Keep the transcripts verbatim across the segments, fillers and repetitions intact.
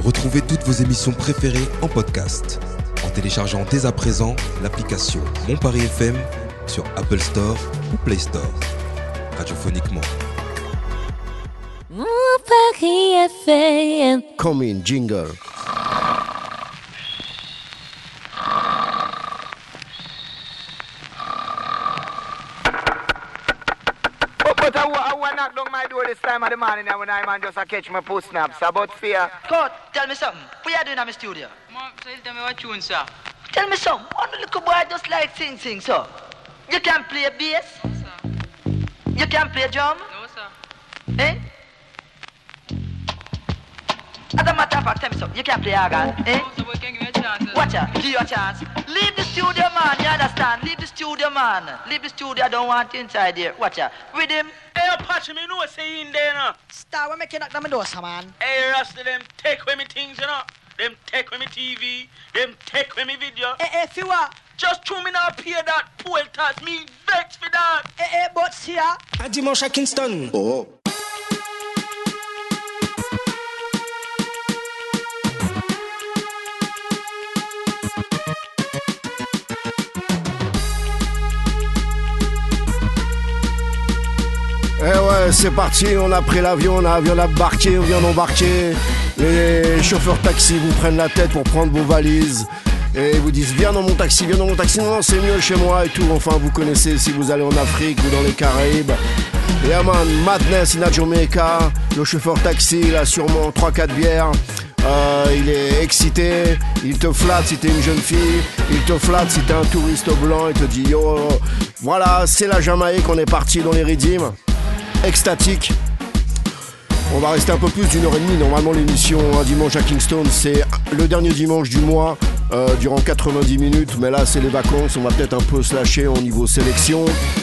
Retrouvez toutes vos émissions préférées en podcast en téléchargeant dès à présent l'application Mon Paris F M sur Apple Store ou Play Store. Radiophoniquement. Mon Paris F M. Come in, jingle. But I, I want to knock down my door this time of the morning when I man just a catch my post snaps about fear. Court, tell me something. What you doing in my studio? Mom, so you tell me what tune, sir? Tell me something. One little boy just like sing, sing, so. You can play bass? No, sir. You can play drum? No, sir. Eh? As a matter of fact, tell me something. You can play organ? Eh? No, sir, boy, can give me a chance. Watch out. Give you a chance. Leave the studio, man. You understand? Leave the studio, man. Leave the studio. I don't want you inside here. Watch out. With him. Hey, Apache, me know say in there, no. Star, we make you knock down my door, man. Hey, Rasta, them take away me things, you know. Them take away me T V. Them take away me video. Eh, eh, if you are. Just through me now pay that pool tax. Me vex for that. Eh, eh, but see ya. A dimanche à Kingston. Oh. Eh ouais, c'est parti, on a pris l'avion, on a vient d'embarquer, on vient d'embarquer. Les chauffeurs taxi vous prennent la tête pour prendre vos valises et vous disent viens dans mon taxi, viens dans mon taxi, non, non c'est mieux chez moi et tout. Enfin, vous connaissez si vous allez en Afrique ou dans les Caraïbes. Et yeah, man, madness in Jamaica. Le chauffeur taxi, il a sûrement trois quatre bières. Euh, il est excité, il te flatte si t'es une jeune fille, il te flatte si t'es un touriste blanc, il te dit yo, voilà, c'est la Jamaïque, on est parti dans les rythmes. Extatique. On va rester un peu plus d'une heure et demie. Normalement l'émission un dimanche à Kingston c'est le dernier dimanche du mois euh, durant quatre-vingt-dix minutes, mais là c'est les vacances, on va peut-être un peu se lâcher au niveau sélection.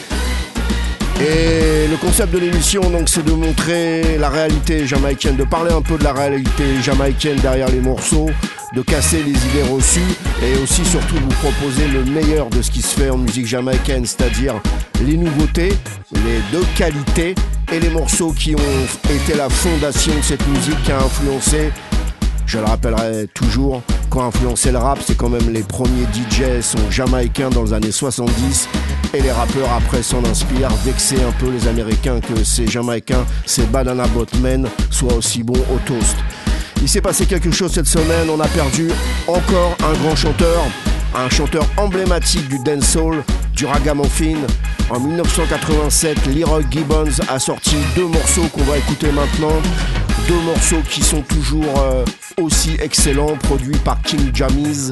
Et le concept de l'émission donc c'est de montrer la réalité jamaïcaine, de parler un peu de la réalité jamaïcaine derrière les morceaux, de casser les idées reçues et aussi surtout de vous proposer le meilleur de ce qui se fait en musique jamaïcaine, c'est-à-dire les nouveautés, les deux qualités et les morceaux qui ont été la fondation de cette musique qui a influencé, je le rappellerai toujours, qui a influencé le rap, c'est quand même les premiers D Js sont jamaïcains dans les années soixante-dix et les rappeurs après s'en inspirent, vexer un peu les Américains que ces Jamaïcains, ces Banana Boat Men soient aussi bons au toast. Il s'est passé quelque chose cette semaine, on a perdu encore un grand chanteur, un chanteur emblématique du dancehall, du ragamuffin. En dix-neuf cent quatre-vingt-sept, Leroy Gibbons a sorti deux morceaux qu'on va écouter maintenant. Deux morceaux qui sont toujours euh, aussi excellents, produits par King Jammys.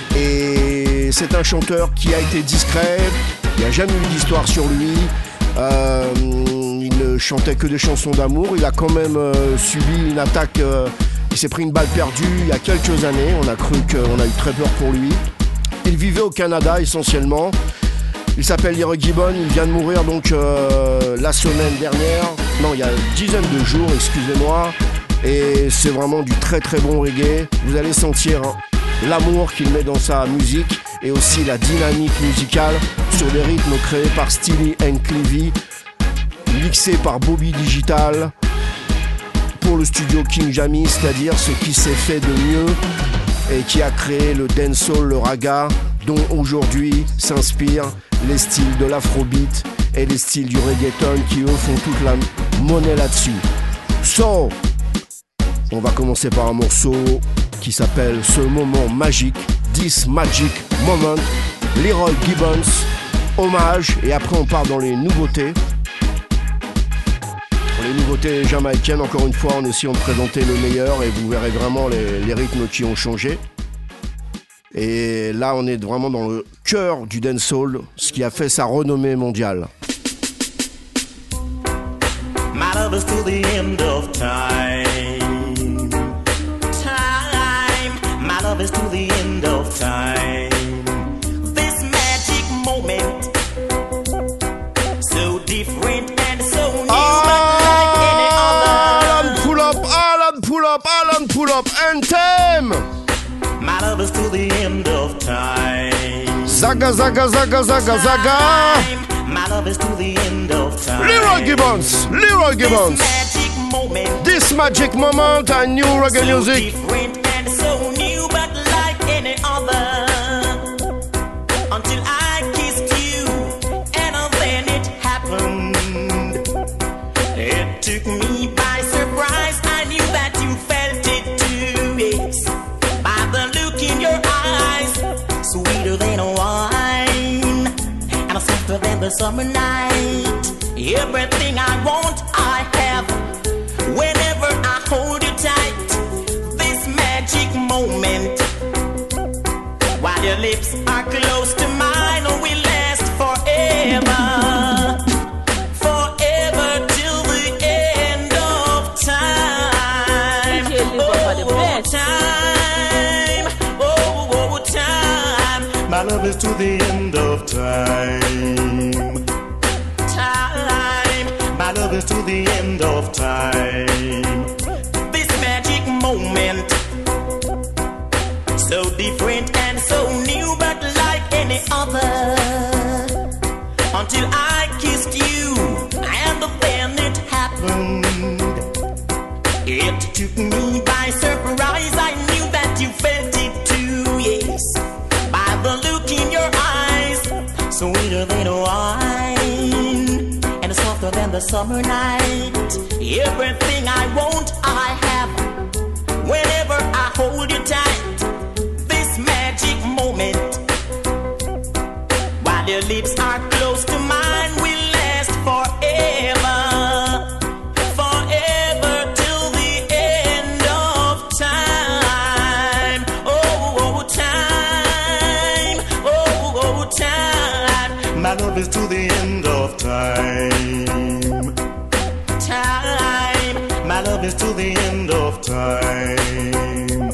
Et c'est un chanteur qui a été discret, il n'y a jamais eu d'histoire sur lui. Euh, il ne chantait que des chansons d'amour. Il a quand même euh, subi une attaque, euh, il s'est pris une balle perdue il y a quelques années. On a cru qu'on a eu très peur pour lui. Il vivait au Canada essentiellement. Il s'appelle Leroy Gibbons, il vient de mourir donc euh, la semaine dernière. Non, il y a une dizaine de jours, excusez-moi. Et c'est vraiment du très très bon reggae. Vous allez sentir hein, l'amour qu'il met dans sa musique et aussi la dynamique musicale sur des rythmes créés par Steely and Clevie, mixés par Bobby Digital pour le studio King Jammys, c'est-à-dire ce qui s'est fait de mieux et qui a créé le dancehall, le raga, dont aujourd'hui s'inspirent les styles de l'afrobeat et les styles du reggaeton qui eux font toute la monnaie là-dessus. So, on va commencer par un morceau qui s'appelle Ce moment magique, This Magic Moment, Leroy Gibbons, hommage, et après on part dans les nouveautés. Les nouveautés jamaïcaines, encore une fois, en essayant de présenter le meilleur et vous verrez vraiment les, les rythmes qui ont changé. Et là, on est vraiment dans le cœur du dancehall, ce qui a fait sa renommée mondiale. My love is to the end of time. Time. My love is to the end of time. This magic moment, so different and so new, Alan, unlike any other. Alan, pull up, Alan, pull up, Alan, pull up, Anthem. My love is to the end of time. Zaga, zaga, zaga, zaga, zaga. My love is to the end of time. Leroy Gibbons, Leroy Gibbons. This magic moment, This magic moment, and new reggae music. so different any other. Until I kissed you, and then it happened. It took me by surprise. I knew that you felt it too, yes. By the look in your eyes, sweeter than a wine, and softer than the summer night. Everything I want, I have. Whenever I hold you tight, this magic moment, while your lips are close to mine, will last forever. Forever till the end of time. Oh, time. Oh, oh, time. My love is to the end of time. Time. My love is to the end of time. This magic moment, so different and so new, but like any other. Until I kissed you, and then it happened. It took me by surprise. I knew that you felt it too, yes. By the look in your eyes, sweeter than wine, and softer than the summer night. Everything I want, I have. Whenever I hold you tight, this magic moment, while your lips are close to mine, will last forever. Forever till the end of time. Oh, oh, time. Oh, oh, time. My love is to the end of time. Time. My love is to the end of time.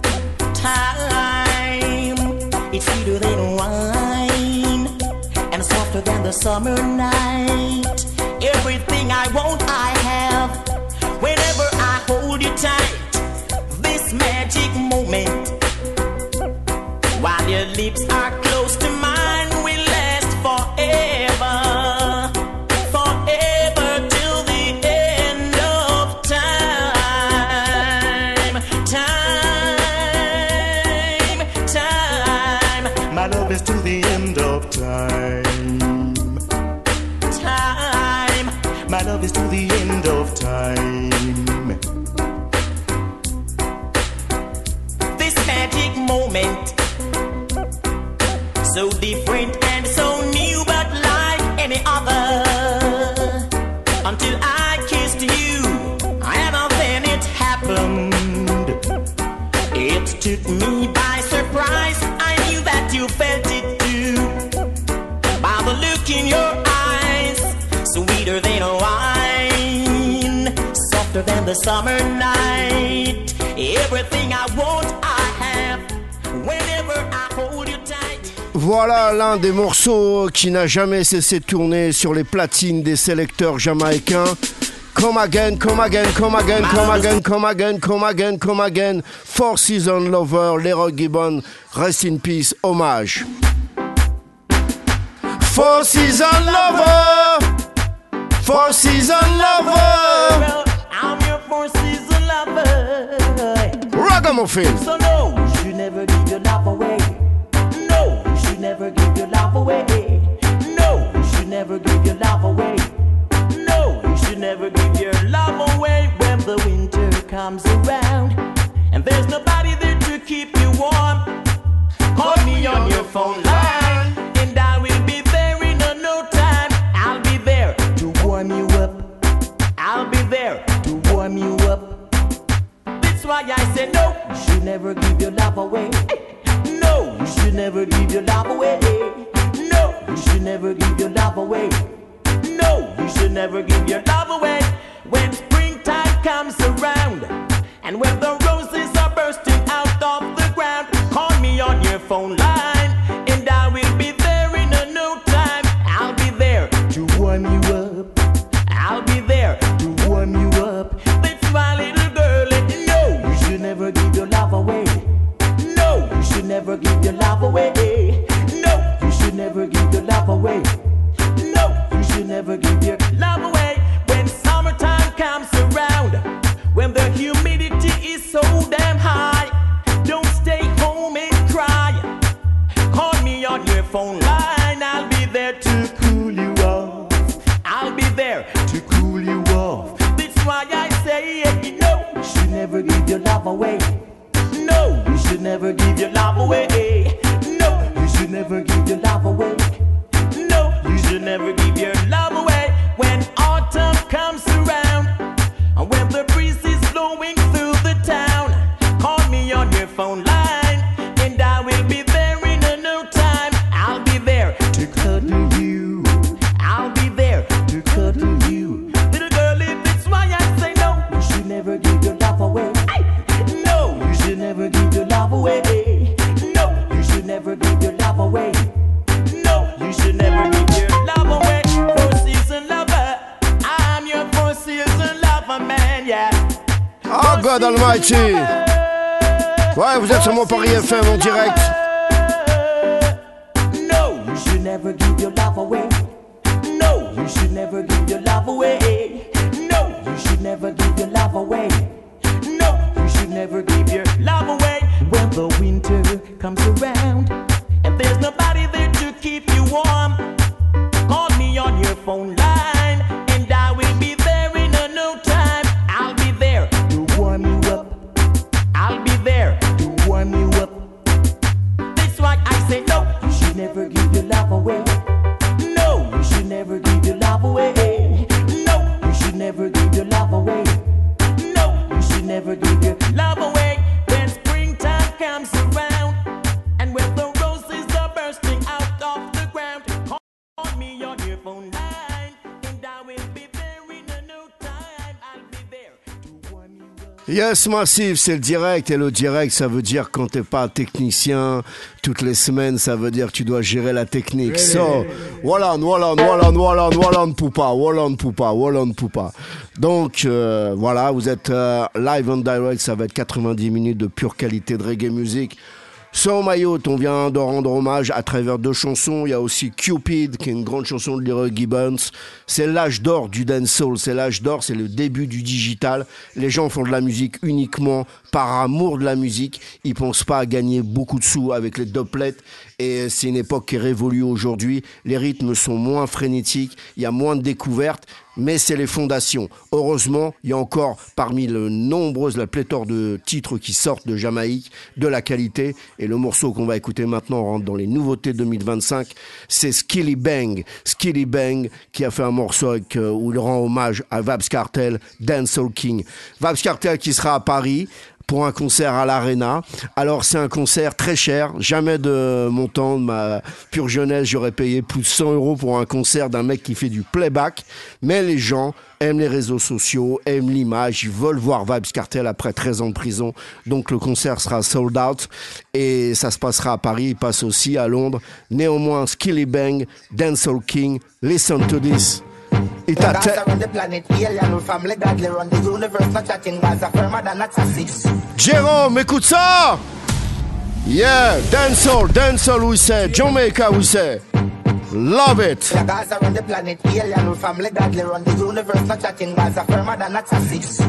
Time. It's sweeter than wine, and softer than the summer night. Everything I want, I have. Whenever I hold you tight, this magic moment, while your lips are close to mine, will last forever. Forever till the end of time. Time. Time. My love is to the end of time. Time. My love is to the end of time. This magic moment, so different and so new, but like any other. Until I kissed you, and then it happened. It took me by surprise. I knew that you felt it too. By the look in your eyes, sweeter than a wine, softer than the summer night. Everything I want, I have. Whenever I hold you tight. Voilà l'un des morceaux qui n'a jamais cessé de tourner sur les platines des sélecteurs jamaïcains. Come again, come again, come again, come again, come again, come again, come again. Four Seasons Lover, Leroy Gibbon, rest in peace, hommage. Four Seasons Lover, Four Seasons Lover, I'm your four season lover. Ragamuffin. So no, you should never give your love away. No, you should never give your love away. No, you should never give your love away. No, you should never give your love away when the winter comes around and there's nobody there to keep you warm. Call me on your phone line and I will be there in a no time. I'll be there to warm you up. I'll be there to warm you up. That's why I said no, you should never give your love away. No, you should never give your love away. No, you should never give your love away. No, you should never give your love away. When springtime comes around and when the roses are bursting out of the ground, call me on your phone line and I will be there in a no time. I'll be there to warm you up. I'll be there to warm you up. That's my little girl. And no, you should never give your love away. No, you should never give your love away. No, you should never give your love away. No, you should never give your love away. When summertime comes around, when the humidity is so damn high, don't stay home and cry. Oh God Almighty. Ouais, vous êtes sur mon Paris F M en direct. No, you should never give your love away. No, you should never give your love away. No, you should never give your love away. No, you should never give your love away. When the winter comes around and there's nobody there to keep you warm, call me on your phone line and I will be there in a no time. I'll be there to warm you up. I'll be there to warm you up. That's why I say no, you should never give your love away. No, you should never give your love away. No, you should never give your love away. No, you should never give your love away. When springtime comes around and when the roses are bursting out of the ground, call me on your phone line and I will be there in a no time. I'll be there to warm you up. Yes, Massive, c'est le direct. Et le direct, ça veut dire quand t'es pas technicien, toutes les semaines, ça veut dire que tu dois gérer la technique. So, Wallan, Wallan, Wallan, Wallan, Wallan, Poupa, Wallan, Poupa, Wallan, Poupa. Donc, euh, voilà, vous êtes euh, live on direct, ça va être quatre-vingt-dix minutes de pure qualité de reggae music. So Mayotte, on vient de rendre hommage à travers deux chansons. Il y a aussi Cupid, qui est une grande chanson de Leroy Gibbons. C'est l'âge d'or du dancehall, c'est l'âge d'or, c'est le début du digital. Les gens font de la musique uniquement par amour de la musique. Ils pensent pas à gagner beaucoup de sous avec les doublets. Et c'est une époque qui est révolue aujourd'hui. Les rythmes sont moins frénétiques, il y a moins de découvertes, mais c'est les fondations. Heureusement, il y a encore parmi le nombreuses, la pléthore de titres qui sortent de Jamaïque, de la qualité. Et le morceau qu'on va écouter maintenant, on rentre dans les nouveautés deux mille vingt-cinq, c'est Skilly Bang. Skilly Bang qui a fait un morceau avec, euh, où il rend hommage à Vybz Kartel, Dancehall King. Vybz Kartel qui sera à Paris pour un concert à l'Arena. Alors c'est un concert très cher, jamais de mon temps, de ma pure jeunesse, j'aurais payé plus de cent euros pour un concert d'un mec qui fait du playback, mais les gens aiment les réseaux sociaux, aiment l'image, ils veulent voir Vybz Kartel après treize ans de prison, donc le concert sera sold out, et ça se passera à Paris, il passe aussi à Londres. Néanmoins, Skilly Bang, Dancehall King, listen to this. It a te- Jérôme, écoute ça! Yeah, dancehall, dancehall we say, Jamaica we say. Love it. The guys around the planet, alien family godly run the universe, not chatting guys are firmer than a six.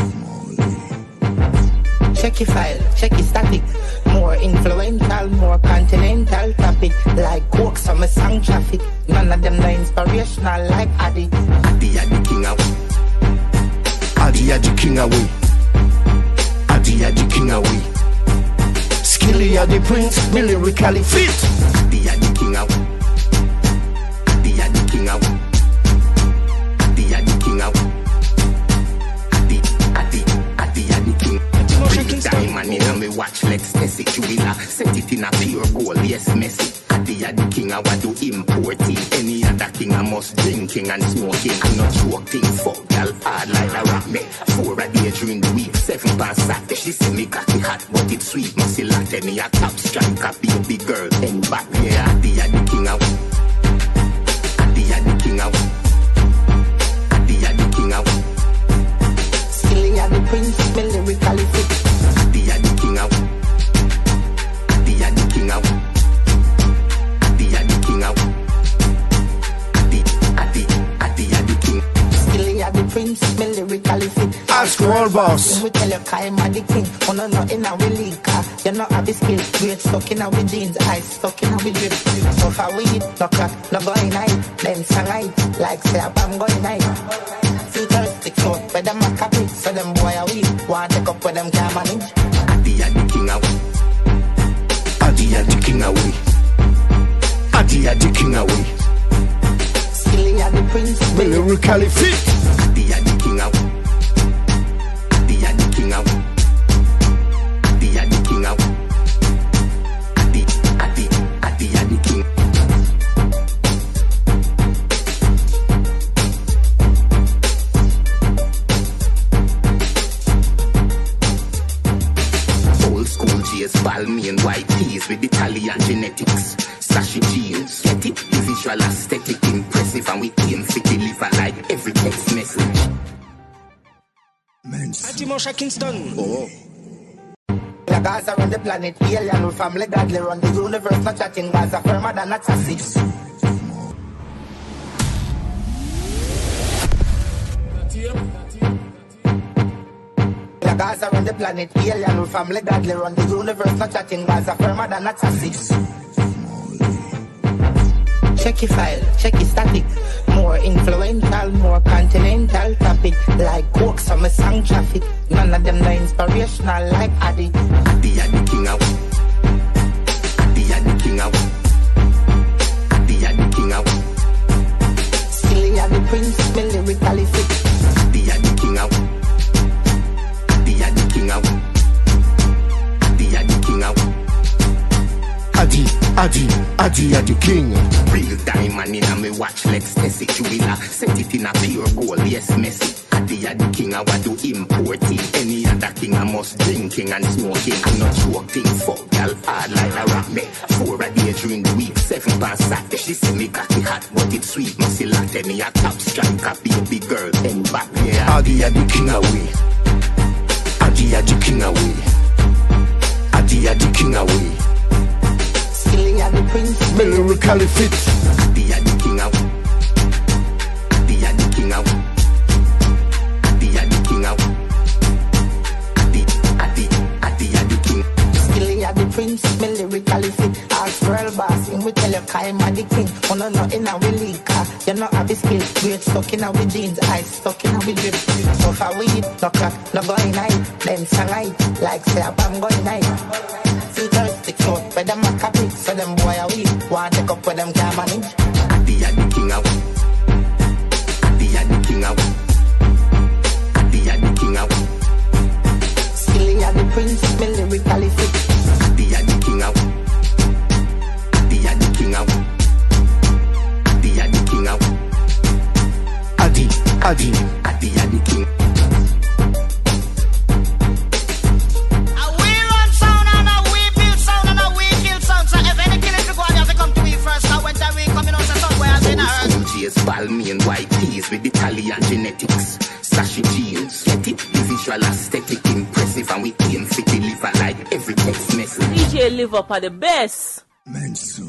Check your file, check your static. More influential, more continental topic. Like coke, some song traffic. None of them are inspirational like Addy. Addy, Addy, king away. Addy, Addy, king away. Addy, Addy, king away. Skilly, Addy, prince, me lyrically fit. Addy, Addy, king away. Addy, Addy, king away. Addy, Addy, king away. Addy, Addy, Addy, Addy, king. Bring diamond in me watch, let's test it. Jubilah, set it in a pure gold, yes, messy. Addy, Addy, king, I want to import it. Any other king, I must drinking and smoking. I'm not joking, fuck, y'all hard like a rock me. Four a day during the week, seven past Saturday. She say me cocky hot, but it's sweet. Must latte me a top strike, a baby girl. And back, yeah, Addy, Addy, king, I want. Addy, Addy, king, I want. Addy, Addy, king, I want. Skilly, Addy, prince, me lyrically fit. Addy, Addy, king, I want. Addy, Addy, king, I want. Addy, Addy, king, I want. Addy, Addy, Addy, Addy, king. Skilly, Addy, prince, me lyrically fit. Ask World Boss. We tell you, I'm Addy, king. Oh, no, no, in our league, you know, have the skill. Great stuck in our jeans, eyes stuck in our drip. So far, we eat, no crack, no going night. Then, sang night, like say, I'm going night. Thirsty clothes, where them a copy, so them boy a weed. Want take up where them can't manage. Addy, Addy, king away. Addy, Addy, king away. Addy, Addy, king away. Skilly, Addy, prince, me lyrically fit. Addy, Addy, king away. Addy, Addy, king away. Addy, Addy, king away. Addy, Addy, Addy, Addy, king. Balmain white tees with Italian genetics. Sashi jeans, get it? The visual aesthetic impressive, and we aim to deliver like every text message. Timosha Kingston. Oh. The Gaza run the planet, alien with family godly run the universe, not chatting Gaza firmer than a chassis. The Gaza run the planet, alien with family godly run the universe, not chatting Gaza firmer than a chassis. Check your file, check your static. More influential, more continental topic. Like coke, some song traffic. None of them are inspirational like Addy. Addy, Addy, king out. Addy, Addy, king out. Addy, Addy, king out. Silly Addy Prince, me lyrically fit. Addy, Addy, king out. Addy, Addy, king out. Addy, Addy, king out. Addy, Addy, Addy, Addy King. Real diamond in a me watch, let's test it. You will set it in a pure gold, yes, messy. Addy, Addy King, I want to import it. Any other king, I must drinking and smoking. I'm not joking, fuck, girl, hard like a rock me. Four a day during the week, seven past Saturday. She say me cocky hot, but it's sweet. Must latte me a top striker, baby girl, and back me. Addy, Addy King away. Addy, Addy King away. Addy, Addy King away. Silly Addy Prince, me lyrically fit. Addy, Addy King out. Addy, Addy King out. Addy, Addy King out. Addy, Addy, Addy, Addy King. Silly Addy Prince, me lyrically fit. Ask girl bossing, we tell you I'm Addy King. Oh no, no, in our league car. You know have a skill. We're stuck in our jeans, eyes stuck in our drip. So far we eat, no crack, no going night. Them sang night, like say I'm going night. Thirsty throat, where them a copy, so them boy a weak. Want take up where them can't manage. Addy, Addy King out. Addy, Addy King out. Addy, Addy King out. Silly Addy Prince, me lyrically fit. Addy, Addy King out. Addy, Addy King out. Addy, Addy King out. Addy, Addy, Addy, Addy King. Balmain white tees with Italian genetics. Sashi jeans, get it? The visual aesthetic impressive, and we aim to deliver like every text message. D J live up at the best. Mensu.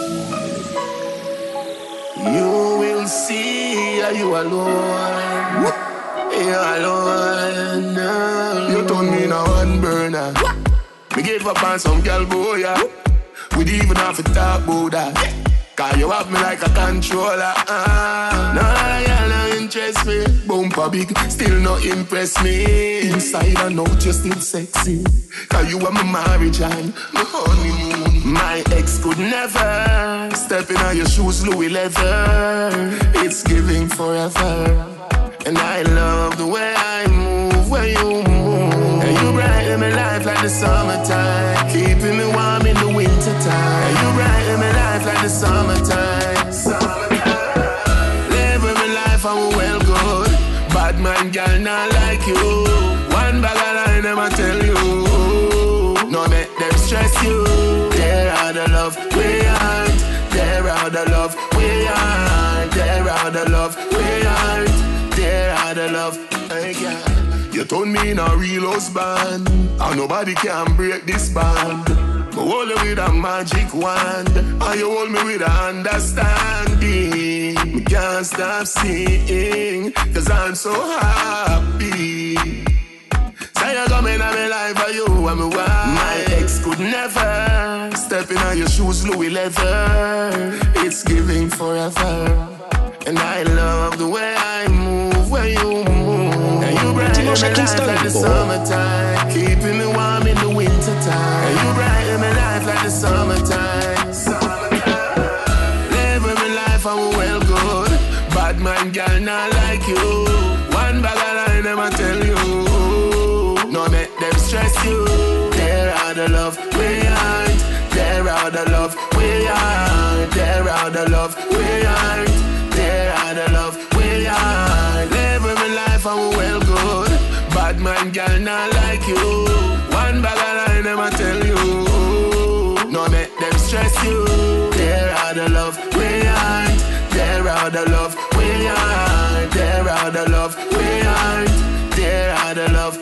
You will see, are you alone? What? You alone. No. You turn me in a one burner. What? Me gave up on some girl boy, yeah. We didn't even have to talk about that. Cause you have me like a controller. Uh, nah, you don't interest me. Bumper big, still not impress me. Inside and out, you still sexy. Cause you are my marriage and my honeymoon. My ex could never step in on your shoes, Louis leather. It's giving forever. And I love the way I move, where you move. And you brighten my life like the summertime, keeping me warm in the wintertime. And you brighten my life like the summertime, summertime. Living my life, I'm well good. Bad man, girl, not like you. One bag of line, them I tell you. No make them stress you. There are the love we aren't. There are the love we aren't. There are the love we aren't. There are the love I got. You turn me in a real husband, and nobody can break this band. I hold you with a magic wand, and you hold me with a understanding. I can't stop seeing, cause I'm so happy. Say you're coming in my life for you and me wife. My ex could never step in on your shoes, Louis leather. It's giving forever. And I love the way I move, where you move. And you brighten my life like the summertime, keeping me warm in the wintertime. And you brighten my life like the summertime, summertime. Living my life, I'm well good. Bad man, girl, not like you. One bag of line, them I tell you. No make them stress you. There are the love we aren't. There are the love we aren't. There are the love we aren't. There are the love we are. Living my life, I'm well good. Bad man, girl, not like you. One bag of line, them I tell you. No make them stress you. There are the love we aren't. There are the love we aren't. there are the love. We aren't, there are the love.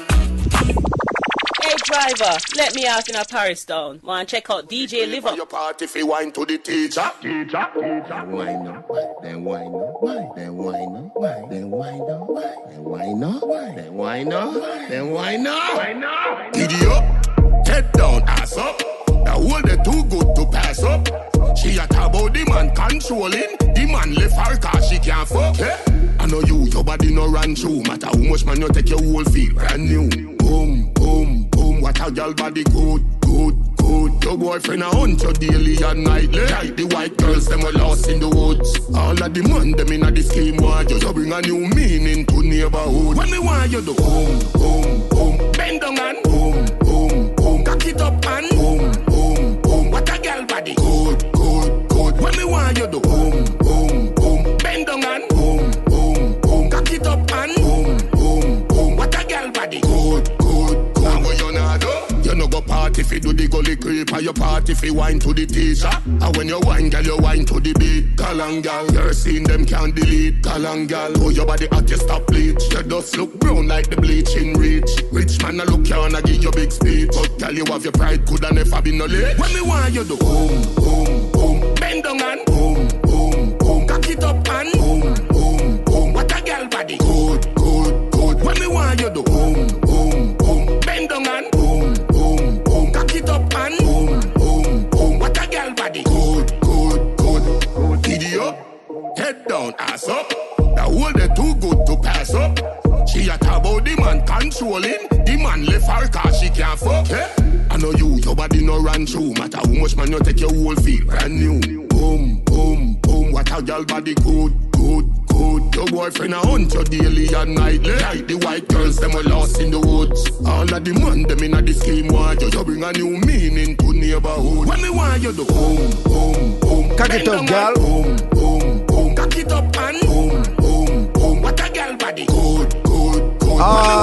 Hey driver, let me out in a Paris town. Want check out D J Live Up. Your party if you wine to the teacher. Teacher, teacher. Wine up, then wine up, then wine up, then wine up, then wine up, then wine up, then wine up, wine up. Idiot, head down, ass up. The whole they too good to pass up. She a talk about the man controlling. The man left her cause she can't fuck. Eh? I know you, your body no run through. Matter how much man you take your whole feel brand new. Boom, boom, boom. What a girl body good, good, good. Your boyfriend a hunt you daily and nightly. Like the white girls them were lost in the woods. All of the man them in the scheme want you. You bring a new meaning to neighborhood. When me want you do boom, boom, boom. Bend down and boom, boom, boom. Cock it up and boom, boom, boom. What a girl body good, good, good. When me want you do boom, boom, boom. Bend down and boom, boom, boom. Cock it up and boom, boom, boom. What a girl body good, good, good. And what you not do? You no go party if you do the gully creep. Or you party if you wine to the teacher. And when you wine, girl, you wine to the beat. Galangal, you're seeing them can't delete. Galangal, oh your body hot, you stop bleach. Your dust look brown like the bleaching reach. Rich man, I look you and I give you big speech. But tell you have your pride, could have never been no late. When me want you do boom, boom, boom. Bend down and boom, boom, boom. Cock it up and boom, boom, boom. What a girl body good, good, good. When me want you do boom, boom, boom. Bend down and boom, boom, boom. Cock it up and boom, boom, boom. What a girl body good, good, good, good. Idiot, head down, ass up. The whole they too good to pass up. She a talk about the man controlling. The man left her cause she can't fuck. Eh? I know you, your body no run through. Matter how much man you take your whole feel brand new. Boom, boom, boom. What a girl body good, good, good. Your boyfriend a hunt you daily and nightly. Like the white girls them were lost in the woods. All of the man them in the scheme want you. You bring a new meaning to neighborhood. When me want you do boom, boom, boom. Cock it up, girl. Boom, boom, boom. Cock it up and boom, boom, boom. What a girl body good, good, good.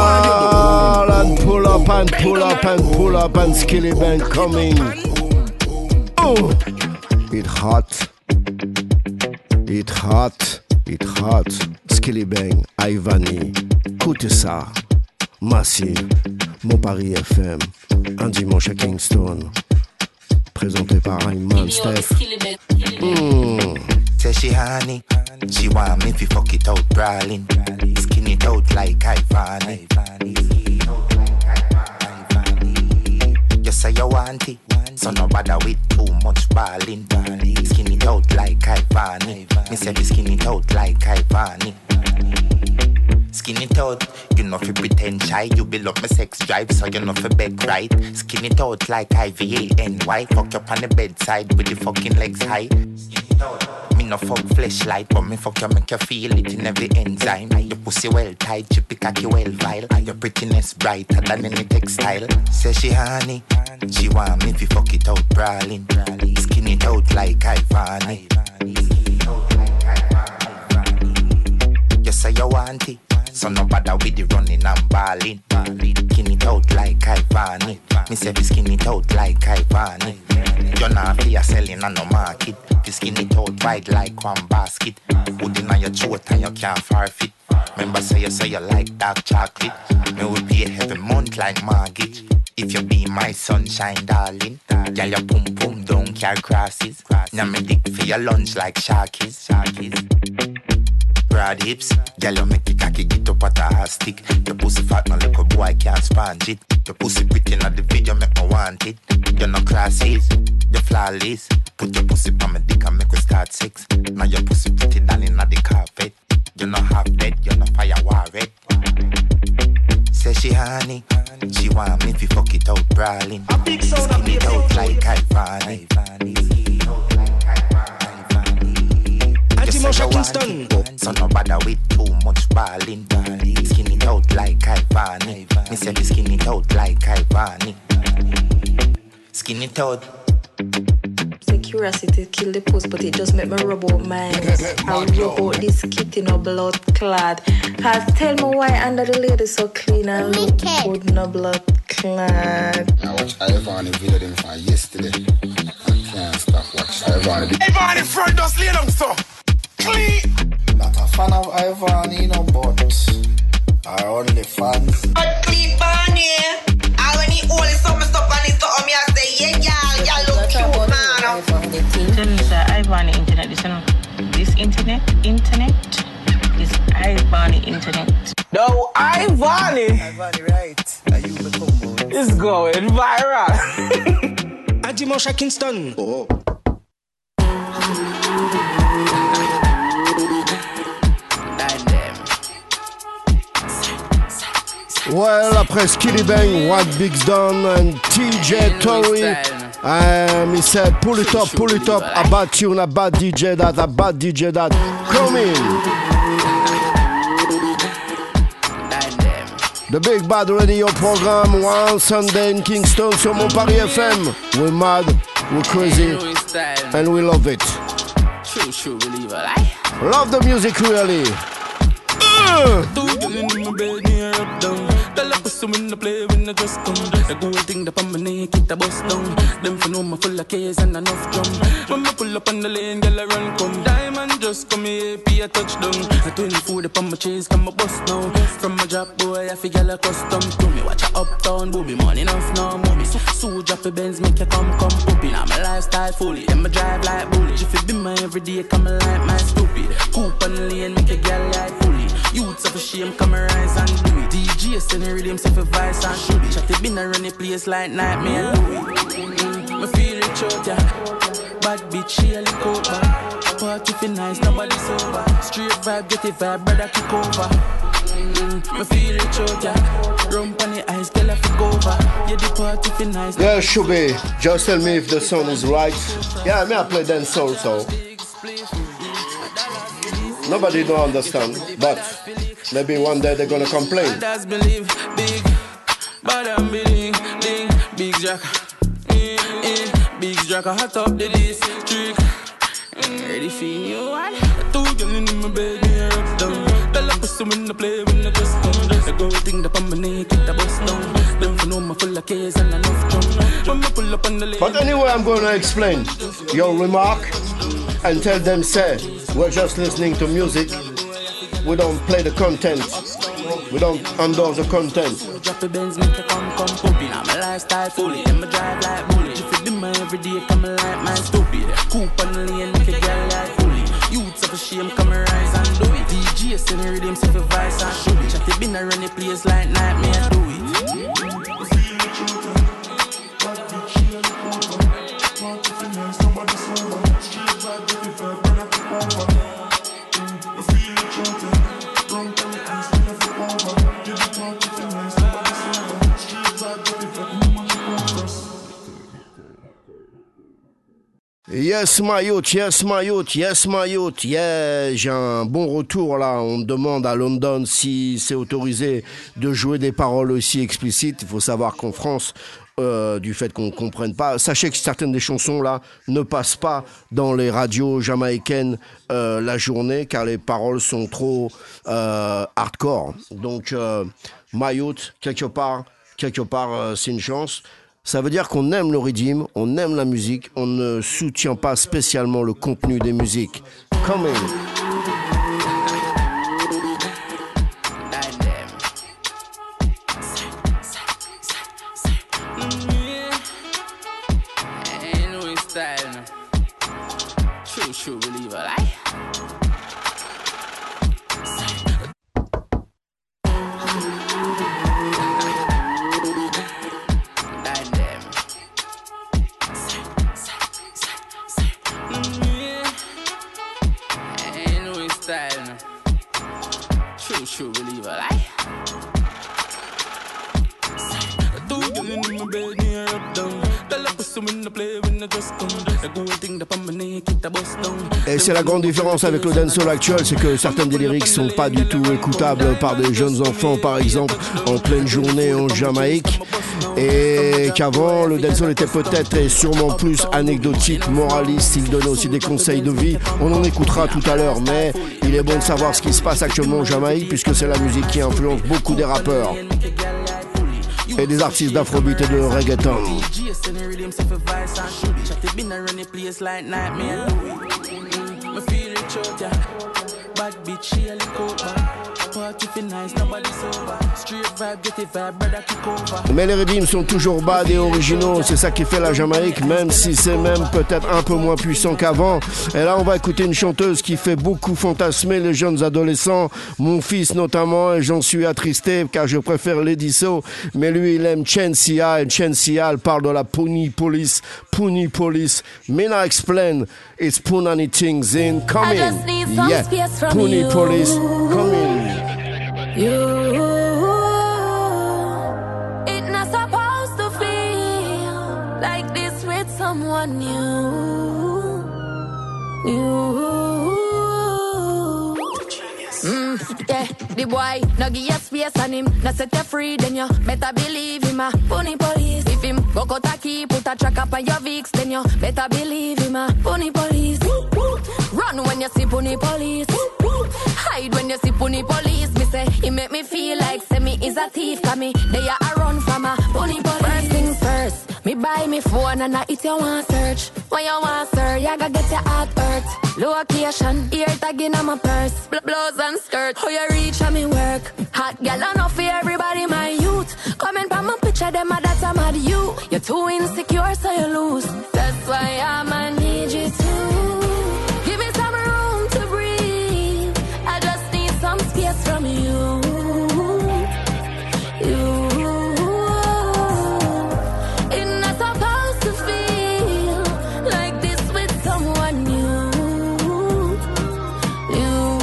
All and pull up and pull up and pull up and Skilly Bang coming. Oh, it hot. It hot. It hot. Skilly Bang, Ivani. Écoute ça. Massive. Mon Paris F M. Un dimanche à Kingston. Présenté par Ayman Steph. Mm. Say she honey, she want me fi fuck it out brawling. Skin it out like Ivani. You say you want it, so no bother with too much balling. Skin it out like Ivani. Me say fi skin it out like Ivani. Skin it out, you know fi pretend shy. You build up my sex drive, so you know fi beg right. Skin it out like I V A N Y. Fuck up on the bedside with the fucking legs high. Skin it out. Me no fuck fleshlight, but me fuck you make you feel it in every enzyme. Your pussy well tight, chippy cocky well vile. Your prettiness brighter than any textile. Say she honey, she want me fi fuck it out brawling. Skin it out like Ivani. You say you want it, so no bother with the running and balling. Skin it out like Ivani. Me say fi skin it out like Ivani. You're not fear selling on no market. Fi skin it out wide like one basket. Put in on your throat and you can't forfeit. Remember say you say you like dark chocolate. Me will pay every month like mortgage. If you be my sunshine darling. Girl your pum pum don't care crosses. Now me dick for your lunch like sharkies. Sharkies. Broad hips, girl you make it cocky get up at a ass stick. Your pussy fat no little boy can't sponge it. Your pussy pretty na the video make me want it. You no classes, you flawless. Put your pussy on my dick and make we start sex. Now your pussy pretty down inna the carpet. You no half dead, you no fire war red. Say she honey, she want me fi fuck it out brawling. Skin it out like Ivani. Dimanche à Kingston. So no bother with too much balling. Skin it out like Ivani. Me say fi skin it out like Ivani. Skin it out. Say curiosity kill the post, but it just make me rub out mine. I rub out this kit in a blood clad. Cause tell me why under the lady so clean and look good no blood clad. I watch Ivani video them from yesterday. I can't stop watching Ivani. Ivani front does lay down so clean. Not a fan of Ivan, you know, but I only fans. But clean Barney, I when he only saw me stuff and he saw me, I say, yeah, y'all, y'all look cute, man. Tell me, sir, Ivan the internet, this, you know, this internet, internet is Ivan the internet. No, Ivan, Ivan, right? Are you the It's going viral. Adimosha Kingston. Oh. Well, après Skilly Bang, What Big's Done and T J Tory, um, he said, pull it up, pull it up, a bad tune, a bad D J that, a bad D J that, come in. The Big Bad Radio program, one Sunday in Kingston sur Mon Paris F M. We're mad, we're crazy, and we love it. True, true, believer. Love the music, really. Uh. Tell a pussy when I play when I just come. The gold thing up on my knee, keep the bus down. Them for know my full of case and enough drum. When me pull up on the lane, girl I run come. Diamond just come here, pay a touchdown. I twenty food up on my chase, come a bus now. From my job boy, I figure like custom to me. Watch a uptown, booby, money enough now, mommy. So, so drop a Benz, make you come, come, poopy. Now my lifestyle fully, then my drive like bully. If it be my everyday, come like my stupid. Coupe on the lane, make a girl like fully. Youths of a shame, come rise and do it. D J send a rhythm, self advice and shoot it. Chatty been a run a place like nightmare, do it. Mm, me feel it out, yeah. Bad bitch, she a look over. Party feel nice, nobody sober. Straight vibe, get it vibe, brother kick over. Mm, me feel it out, yeah. Rump on the ice, girl I feel over. Yeah, the party feel nice. Yeah, Shubi, just tell me if the sound is right. Yeah, me I play dance also. Nobody don't understand, but maybe one day they're gonna complain. That's believe big, but I'm believing ding, big jack, eh, eh, big jack. I hot up the district. Ready for you one? Two girls in my bed, me up down. Tell a pussy when I play when I just come. The gold thing up on my knee, keep the bus down. Them for know my full of case and enough drum. When me pull up on the lane. But anyway, I'm gonna explain your remark and tell them, say, we're just listening to music. We don't play the content. We don't endorse the content. Drop a Benz, make you come, come, pumping. I'm a lifestyle fully, then me drive like bully. If it be my everyday, come like my stupid. Coupe on the lane, make a girl like fully. Youths of a shame, come rise and do it. D J send a rhythm, self advice and shoot it. Chatty been a run a place like nightmare, do it. Yes my youth, yes my youth, yes my youth, yeah, j'ai un bon retour là, on me demande à London si c'est autorisé de jouer des paroles aussi explicites. Il faut savoir qu'en France, euh, du fait qu'on ne comprenne pas, sachez que certaines des chansons là ne passent pas dans les radios jamaïcaines euh, la journée car les paroles sont trop euh, hardcore. Donc euh, my youth, quelque part, quelque part euh, c'est une chance. Ça veut dire qu'on aime le rythme, on aime la musique, on ne soutient pas spécialement le contenu des musiques. Come in. Et c'est la grande différence avec le dancehall actuel, c'est que certaines des lyrics sont pas du tout écoutables par des jeunes enfants, par exemple, en pleine journée en Jamaïque. Et qu'avant, le dancehall était peut-être et sûrement plus anecdotique, moraliste, il donnait aussi des conseils de vie. On en écoutera tout à l'heure, mais il est bon de savoir ce qui se passe actuellement en Jamaïque, puisque c'est la musique qui influence beaucoup des rappeurs et des artistes d'afrobeat et de reggaeton. bad bitch, she a lick over. Party fi nice, nobody sober. Street vibe, get it vibe, brother kick over. Mais les rythmes sont toujours bad et originaux, c'est ça qui fait la Jamaïque, même si c'est même peut-être un peu moins puissant qu'avant. Et là on va écouter une chanteuse qui fait beaucoup fantasmer les jeunes adolescents, mon fils notamment, et j'en suis attristé car je préfère Lady So, mais lui il aime Shenseea, et Shenseea parle de la Pony Police, Pony Police. Mina explain, it's punani things in, come in, yeah, Pony Police, come in. You, it not supposed to feel like this with someone new. You, mm, yeah, the boy no give you space on him, no set you free, then you better believe him a Pony Police. If him go cut a key, put a track up on your Vicks, then you better believe him a Pony Police. Run when you see Pony Police. Hide when you see Pony Police. Me say, he make me feel like say me is a thief. Cause me, they are a run from a Pony Police. First things first, me buy me phone and I it you want search. When you want sir, you gotta get your heart hurt. Location, ear tagging on my purse. Bl- blouse and skirt, how you reach on me work. Hot gal enough for everybody, my youth. Comment by my picture, them a that I'm at you. You're too insecure, so you lose. That's why I'ma need you to give me some room to breathe. I just need some space from you. You, it's not supposed to feel like this with someone new. You,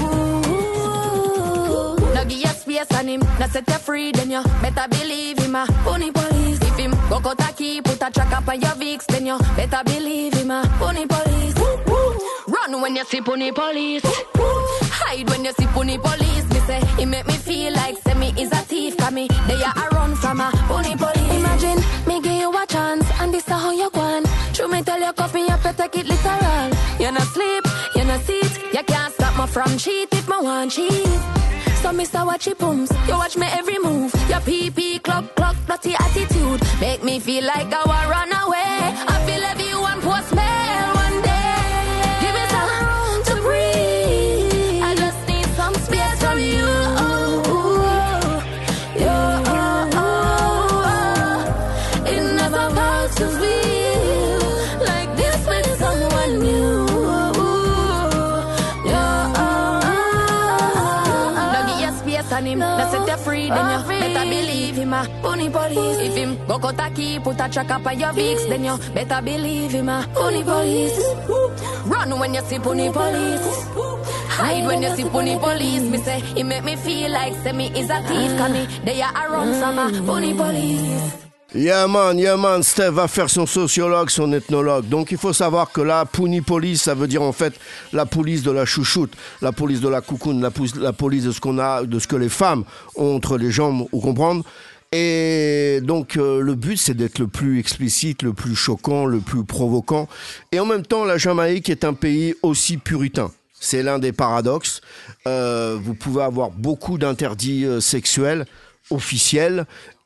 now give your space on him, now set you free, then you better believe him a Pony Police. If him go cut a key, put a track up on your Vicks, then you better believe him a Pony Police. Run when you see Pony Police. Hide when you see Pony Police. Me say, he make me feel like say me is a thief. Cause me, they are a run from a Pony Police. Imagine, me give you a chance, and this is how you want. True me tell you coffee, you better take it literal. You no sleep, you no sit. You can't stop me from cheat if me want cheat. So Mister Watchy Pumps, you watch me every move. Your pee pee clock clock, bloody attitude make me feel like I want run away. I feel love you and post mail one day. Give me some room to breathe. I just need some space from you. You, it's not supposed to feel like this with someone new. Him, now set you free, then you better believe him a Pony Police. If him go cut a key, put a track up on your Vicks, then you better believe him a Pony Police. Run when you see Pony Police. Hide when you see Pony Police. Me say, he make me feel like say me is a thief. Cause me, they are a run from a Pony Police. Yeah man, yeah man, Steve va faire son sociologue, son ethnologue. Donc il faut savoir que la Pony Police, ça veut dire en fait la police de la chouchoute, la police de la coucoune, la, pou- la police de ce qu'on a, de ce que les femmes ont entre les jambes, vous comprenez ? Et donc euh, le but c'est d'être le plus explicite, le plus choquant, le plus provoquant. Et en même temps, la Jamaïque est un pays aussi puritain. C'est l'un des paradoxes. Euh, vous pouvez avoir beaucoup d'interdits euh, sexuels officiel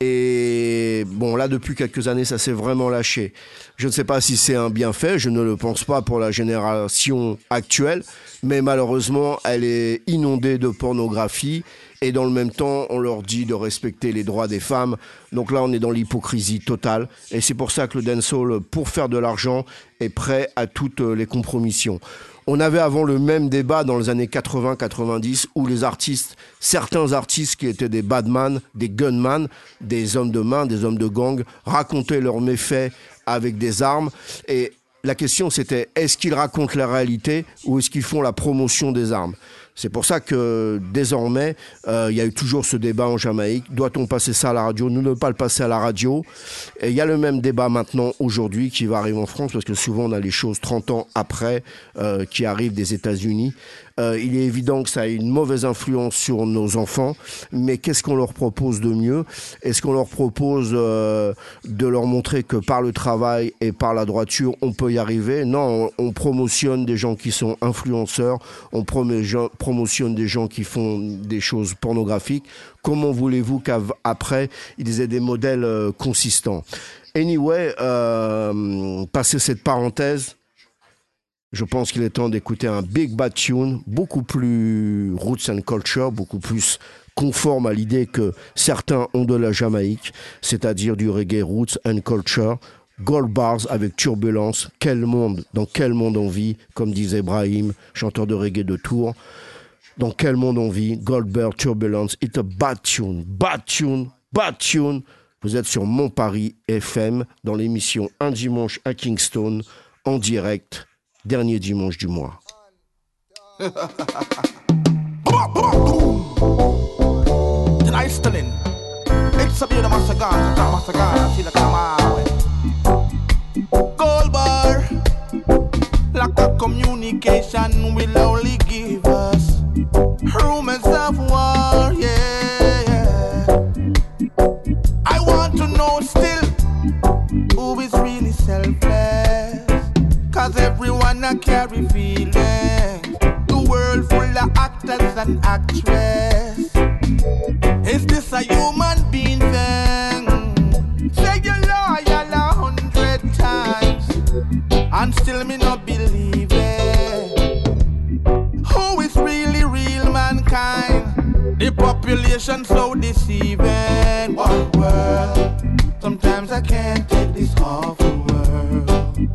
et bon là depuis quelques années ça s'est vraiment lâché. Je ne sais pas si c'est un bienfait, je ne le pense pas pour la génération actuelle, mais malheureusement elle est inondée de pornographie et dans le même temps on leur dit de respecter les droits des femmes. Donc là on est dans l'hypocrisie totale et c'est pour ça que le dancehall pour faire de l'argent est prêt à toutes les compromissions. On avait avant le même débat dans les années quatre-vingts quatre-vingt-dix où les artistes, certains artistes qui étaient des badman, des gunman, des hommes de main, des hommes de gang, racontaient leurs méfaits avec des armes. Et la question c'était, est-ce qu'ils racontent la réalité ou est-ce qu'ils font la promotion des armes ? C'est pour ça que désormais, euh, il y a eu toujours ce débat en Jamaïque. Doit-on passer ça à la radio ? Nous ne pas le passer à la radio. Et il y a le même débat maintenant, aujourd'hui, qui va arriver en France, parce que souvent on a les choses trente ans après euh, qui arrivent des États-Unis. Euh, il est évident que ça a une mauvaise influence sur nos enfants, mais qu'est-ce qu'on leur propose de mieux ? Est-ce qu'on leur propose euh, de leur montrer que par le travail et par la droiture, on peut y arriver ? Non, on, on promotionne des gens qui sont influenceurs, on promotionne des gens qui font des choses pornographiques. Comment voulez-vous qu'après, ils aient des modèles euh, consistants ? Anyway, euh, passer cette parenthèse, Je pense qu'il est temps d'écouter un big bad tune, beaucoup plus roots and culture, beaucoup plus conforme à l'idée que certains ont de la Jamaïque, c'est-à-dire du reggae roots and culture. Gold Bars avec Turbulence. Quel monde, dans quel monde on vit, comme disait Brahim, chanteur de reggae de Tours. Dans quel monde on vit, Gold Bar, Turbulence. It's a bad tune, bad tune, bad tune. Vous êtes sur Mon Paris F M dans l'émission Un dimanche à Kingston en direct. Dernier dimanche du mois. Tonight still in. It's a bit of Masagan, Masagan, see the camera. Gold bar, lack of communication will only give us rumors of war, yeah, yeah. I want to know still who is really selfless. Cause everyone a carry feelings. The world full of actors and actresses. Is this a human being thing? Say you're loyal a hundred times and still me not believe it. Who is really real mankind? The population so deceiving. What world? Sometimes I can't take this awful world.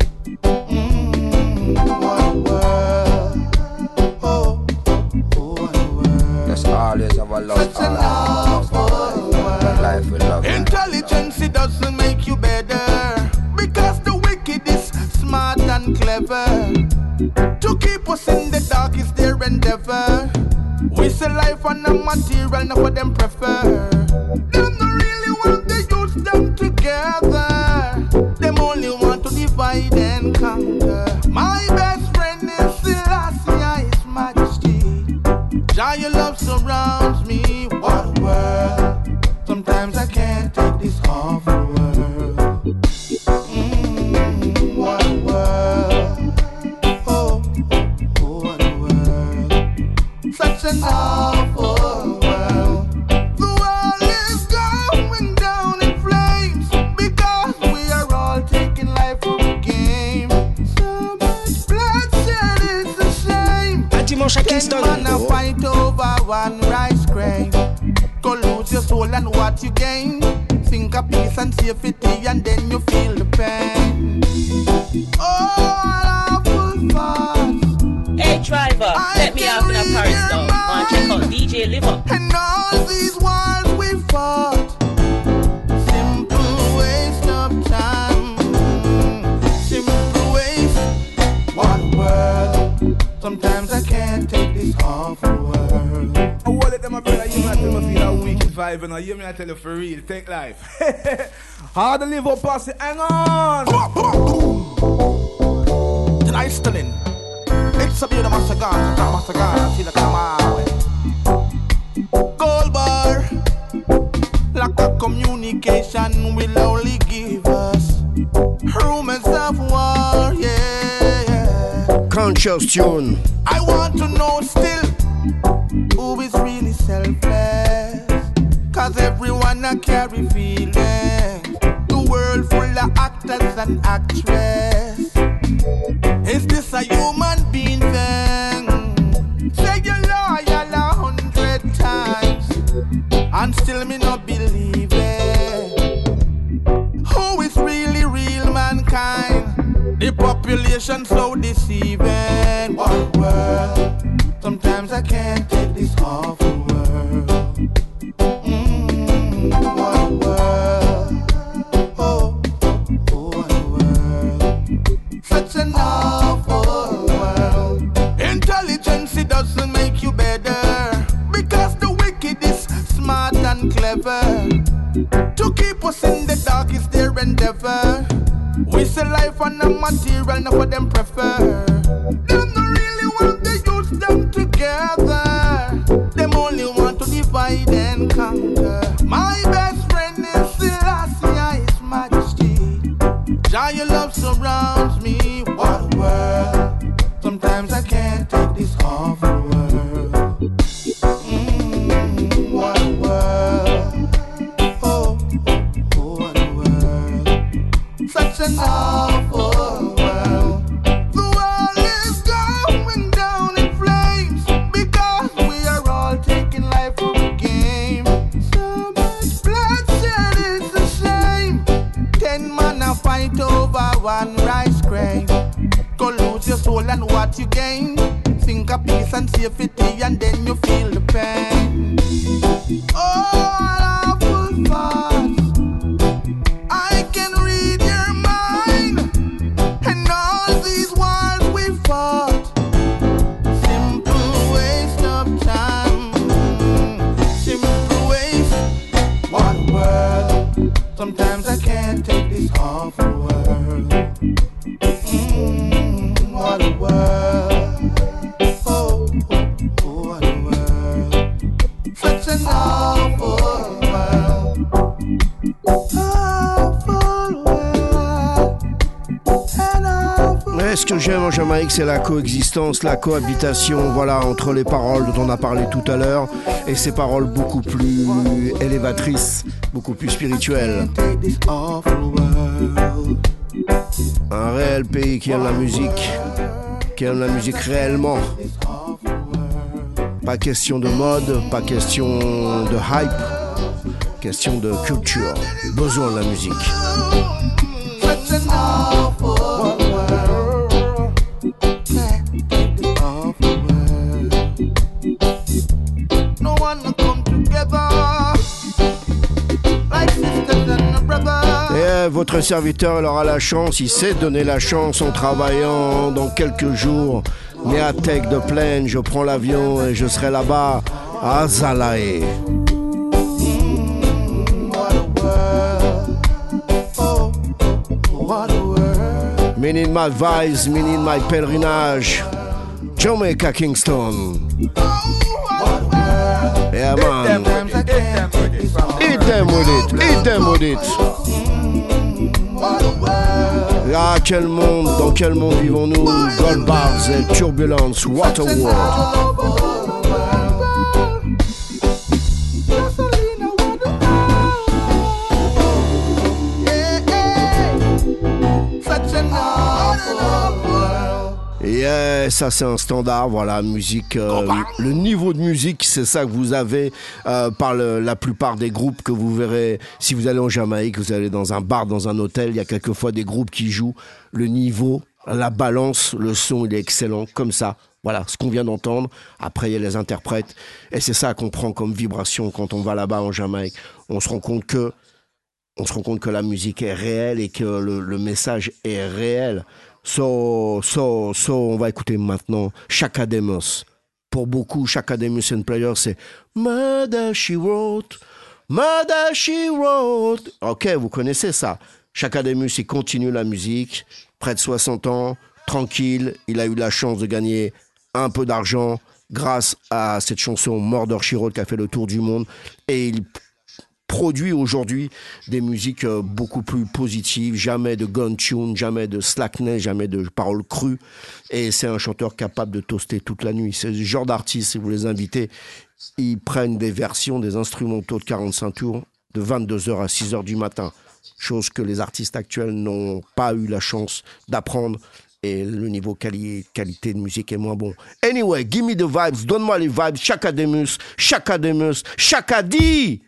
What world? Oh, oh, what world? There's always our love. Such an awful world. Life will love. Intelligence it doesn't make you better, because the wicked is smart and clever. To keep us in the dark is their endeavor. We say life and the material, not what them prefer. Them don't really want the youth them together. Them only want to divide and conquer. My best friend is Selassie, His Majesty. Jah, your love surrounds me. What world? Sometimes I can't take this awful world. Mm, what world? Oh, oh, what world? Such an awful world. The world is going down in flames because we are all taking life for a game. So much bloodshed is a shame. Un dimanche à Kingston. Ten man a fight over one rice grain. Go lose your soul and what you gain. Think of peace and safety and then you feel the pain. Oh, awful thoughts. Hey driver, let me out in a Paris though. Wanna check out D J Liver. And all these wars we fought, simple waste of time. Simple waste. What world? Sometimes I can't take this awful world. I want it, my brother. You might tell me feel a weak vibe, and you may tell you for real. Take life. Hard to live up, pass it. Hang on. Tonight still in. It's a bit of Masagan, Masagan, see the camera. Gold bar, lack of communication will only give us rumors of war, yeah, yeah. Conscious tune. I want to know still who is really selfless. Cause everyone a carry feelings. The world full of actors and actresses. Is this a human being thing? Say you're loyal a hundred times and still me not believe it. Who is really real mankind? The population so deceiving. What world? Sometimes I can't take this awful world. Mm, what world? Oh, oh, what world? Such an awful world. Intelligence it doesn't make you better, because the wicked is smart and clever. To keep us in the dark is their endeavor. We say life and the material, not what them prefer. Them don't really want the youth them together. Them only want to divide and conquer. My best friend is Selassie, His Majesty. Jah, your love surrounds me. What world? Sometimes I can't take this awful world. Mm, what world? Oh, oh, what world? Such an awful world. The world is one rice grain. Go lose your soul and what you gain. Think of peace and safety and then you feel the pain. Oh, awful thoughts. I can read your mind. And all these wars we fought. Simple waste of time. Simple waste. What a world. Sometimes I can't take this awful world. Mm, what a world. Oh, oh, oh, what a world. Such an awful world. Awful world. An awful Mais ce que j'aime en Jamaïque, c'est la coexistence, la cohabitation, voilà, entre les paroles dont on a parlé tout à l'heure et ces paroles beaucoup plus élévatrices, beaucoup plus spirituelles. Un réel pays qui aime la musique, qui aime la musique réellement. Pas question de mode, pas question de hype, question de culture, besoin de la musique. Such an awful world. Awful world. No one to come together like sisters and brothers. Et votre serviteur, il aura la chance, il sait donner la chance en travaillant dans quelques jours. Mais à Tech de Plaine, je prends l'avion et je serai là-bas à Zalae. Meaning my vibes, meaning my pèlerinage. Jamaica, Kingston. Yeah, man. Eat them with it, eat them with it. Là, quel monde, dans quel monde vivons-nous? Gold bars et turbulence, Waterworld. Yeah, ça c'est un standard, voilà, musique, euh, le niveau de musique, c'est ça que vous avez euh, par le, la plupart des groupes que vous verrez. Si vous allez en Jamaïque, vous allez dans un bar, dans un hôtel, il y a quelquefois des groupes qui jouent. Le niveau, la balance, le son, il est excellent, comme ça. Voilà, ce qu'on vient d'entendre. Après, il y a les interprètes. Et c'est ça qu'on prend comme vibration quand on va là-bas en Jamaïque. On se rend compte que, on se rend compte que la musique est réelle et que le, le message est réel. So, so, so, on va écouter maintenant Chaka Demus. Pour beaucoup, Chaka Demus and Player, c'est Murder She Wrote, Murder She Wrote. Ok, vous connaissez ça. Chaka Demus, il continue la musique, près de soixante ans, tranquille. Il a eu la chance de gagner un peu d'argent grâce à cette chanson Murder She Wrote qui a fait le tour du monde. Et il produit aujourd'hui des musiques beaucoup plus positives, jamais de gun tune, jamais de slackness, jamais de paroles crues. Et c'est un chanteur capable de toaster toute la nuit. C'est le genre d'artiste, si vous les invitez, ils prennent des versions, des instrumentaux de quarante-cinq tours de vingt-deux heures à six heures du matin. Chose que les artistes actuels n'ont pas eu la chance d'apprendre. Et le niveau quali- qualité de musique est moins bon. Anyway, give me the vibes, donne-moi les vibes. Chaka Demus, Chaka Demus, Chaka D!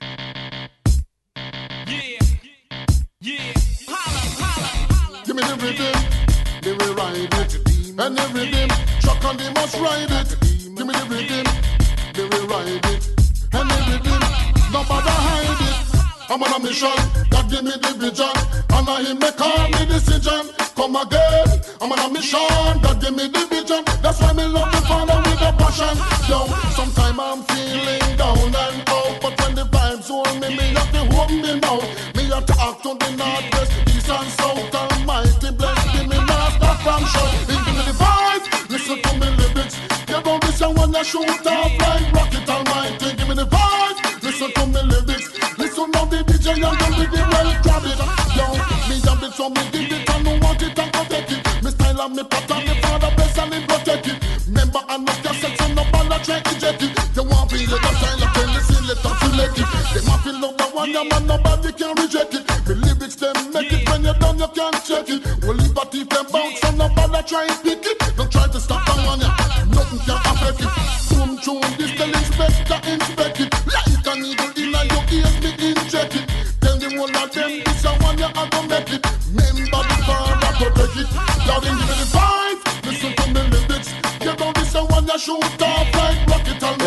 Give me the rhythm, they will ride it. And the rhythm, Chuck and they must ride it. Give me the rhythm, they will ride it. And the rhythm, no bother hide it. I'm on a mission, God give me the vision. And I him make all the decision. Come again, I'm on a mission, God give me the vision. That's why me love the Father with a passion. Yo, sometimes I'm feeling down and out, but when the vibes hold me, me have to hold me now. Me have to talk to the northwest, east and south. Almighty bless me, me master function. Give me the vibes, listen to me lyrics. You don't miss your one that shoot off like rocket. Almighty, give me the vibes, listen to me lyrics. Listen to the D J and the rhythm well grab it. Yo, me have it so me give it and no want it and protect it. Me style and me pattern, me father bless and him protect it. Remember I know cassette so no ball try to eject it. You want me the style of ten, listen, let us select it. Them a feel love the one, your man nobody can reject it. The lyrics them make it when you're done you can't check it. Well liberty them bounce and nobody try and pick it. Don't try to stop the one ya, nothing can affect it. Boom tune, this the inspector inspect it. Like a needle in a your ears me inject it. Tell the one of them this a one ya I gon' make it. Remember the father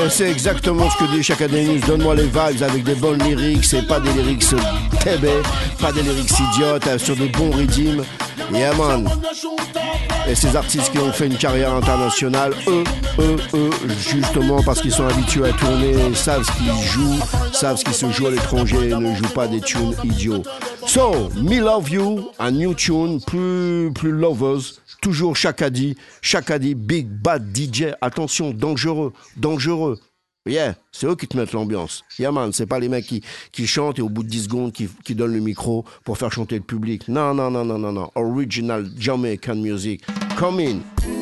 Et c'est exactement ce que dit chaque News. Donne-moi les vibes avec des bonnes lyrics et pas des lyrics tébés, pas des lyrics idiotes, sur des bons rythmes. Yeah man. Et ces artistes qui ont fait une carrière internationale, eux, eux, eux, justement parce qu'ils sont habitués à tourner, savent ce qu'ils jouent, savent ce qui se joue à l'étranger, ne jouent pas des tunes idiots. So, Me Love You, un new tune, plus, plus lovers, toujours Shakadi, Shakadi, Big Bad D J, attention, dangereux, dangereux. Yeah, c'est eux qui te mettent l'ambiance. Yeah man, c'est pas les mecs qui, qui chantent et au bout de dix secondes qui, qui donnent le micro pour faire chanter le public. Non, non, non, non, non, non. Original Jamaican music. Come in.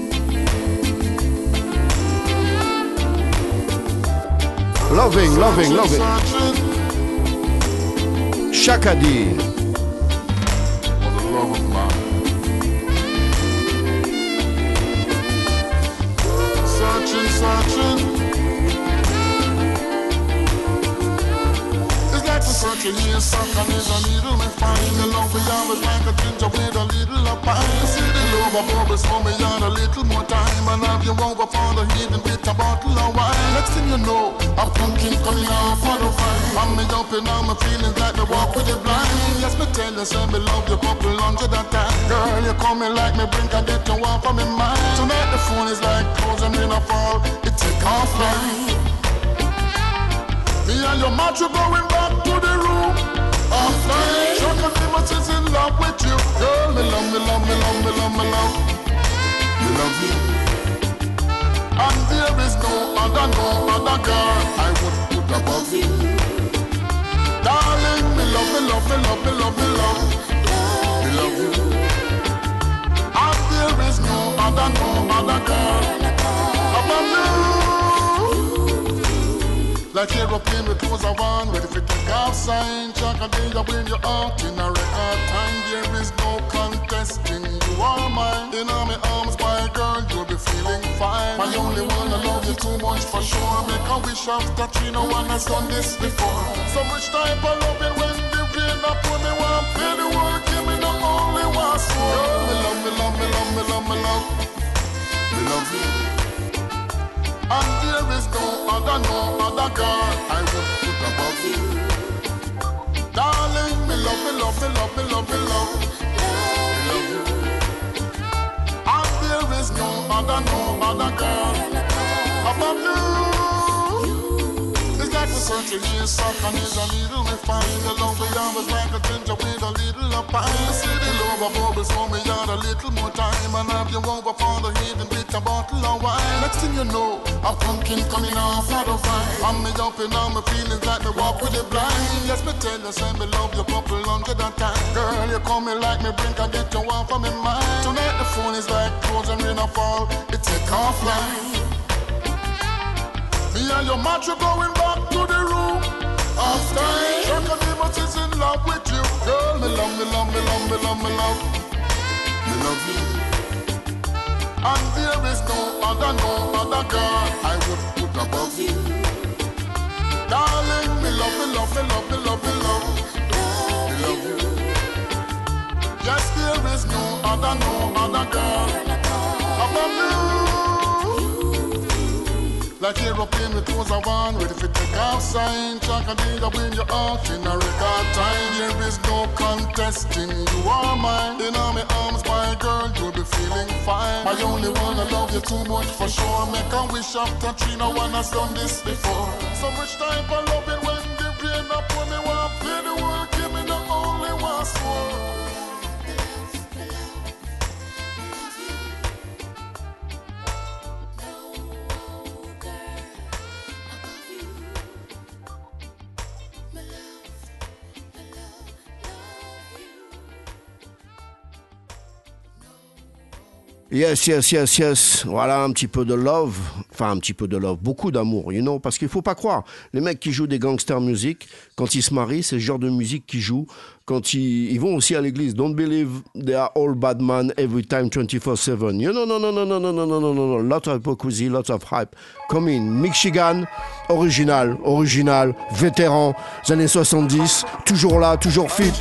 Loving, loving, loving. Shakadi. Searching, searching. Searching here, sucker is a needle, me find the love we have is like a ginger with a little of pine. See the love of bubbles for me on a little more time, and have you over for the heathen with a bottle of wine. Next thing you know, a pumpkin coming out for the fire. I'm me up and all my feelings like me walk with the blind. Yes, me tell you, say me love you couple under that time. Girl, you coming like me bring a get you off of me mind. Tonight the phone is like closing in a fall, it take off line. Me and your match are going back to the room. Offline, Chuck and Timothy is in love with you. Girl, me love, me love, me love, me love, me love. Me love you. And there is no other, no other girl I would put above you. Darling, me love, me love, me love, me love, me love. Me love you. And there is no other, no other girl above you. Like aeroplane with clothes of on, ready for take off sign. Chuck a day you bring you out in a record time. There is no contesting, you are mine. In all my arms, my girl, you'll be feeling fine. My only one, I love you too much for sure. Make a wish of that you no one has done this before. So much type of loving when the rain up when me want play the world, give me the only one soul. Girl, me love, me love, me love, me love, me love. Me love you. And there is no other, no other girl I would put above you. Darling, me love, me love, me love, me love, me love. Me love you. And there is no other, no other girl above you. It's like we're searching here, sucker is a needle, me find the love we have is like a ginger with a little of pine. See the love of bubbles for me on a little more time, and have you over for the heathen with a bottle of wine. Next thing you know, a pumpkin coming off of the vine. I'm me up and all my feelings like me walk with the blind. Yes, me tell you, say me love you couple under that time. Girl, you coming like me brink, I get you off of me mind. Tonight the phone is like closing in a fall, it take offline. Me and your match are going back to the room. Off time, Chuck and Amos is in love with you. Girl, me love, me love, me love, me love, me love. Me love you. And there is no other, no other girl I would put above you. Darling, me love, me love, me love, me love, me love. Me love you. Yes, there is no other, no other girl above you. Like aeroplane with clothes of on, ready for take off sign. Chuck a day that win you out in a record time. There is no contesting, you are mine. In all my arms, my girl, you'll be feeling fine. I only wanna love you too much for sure. Make a wish of touch, no one has done this before. So much time for loving when the rain up when me want play the world, give me the only one swore. Yes, yes, yes, yes. Voilà, un petit peu de love. Enfin, un petit peu de love. Beaucoup d'amour, you know. Parce qu'il faut pas croire. Les mecs qui jouent des gangster music, quand ils se marient, c'est le genre de musique qu'ils jouent. Quand ils, ils vont aussi à l'église. Don't believe they are all bad men every time twenty-four seven. You know, no, no, no, no, no, no, no, no, no, no. Lot of hypocrisy, lots of hype. Come in. Michigan, original, original, vétéran, des années soixante-dix. Toujours là, toujours fit.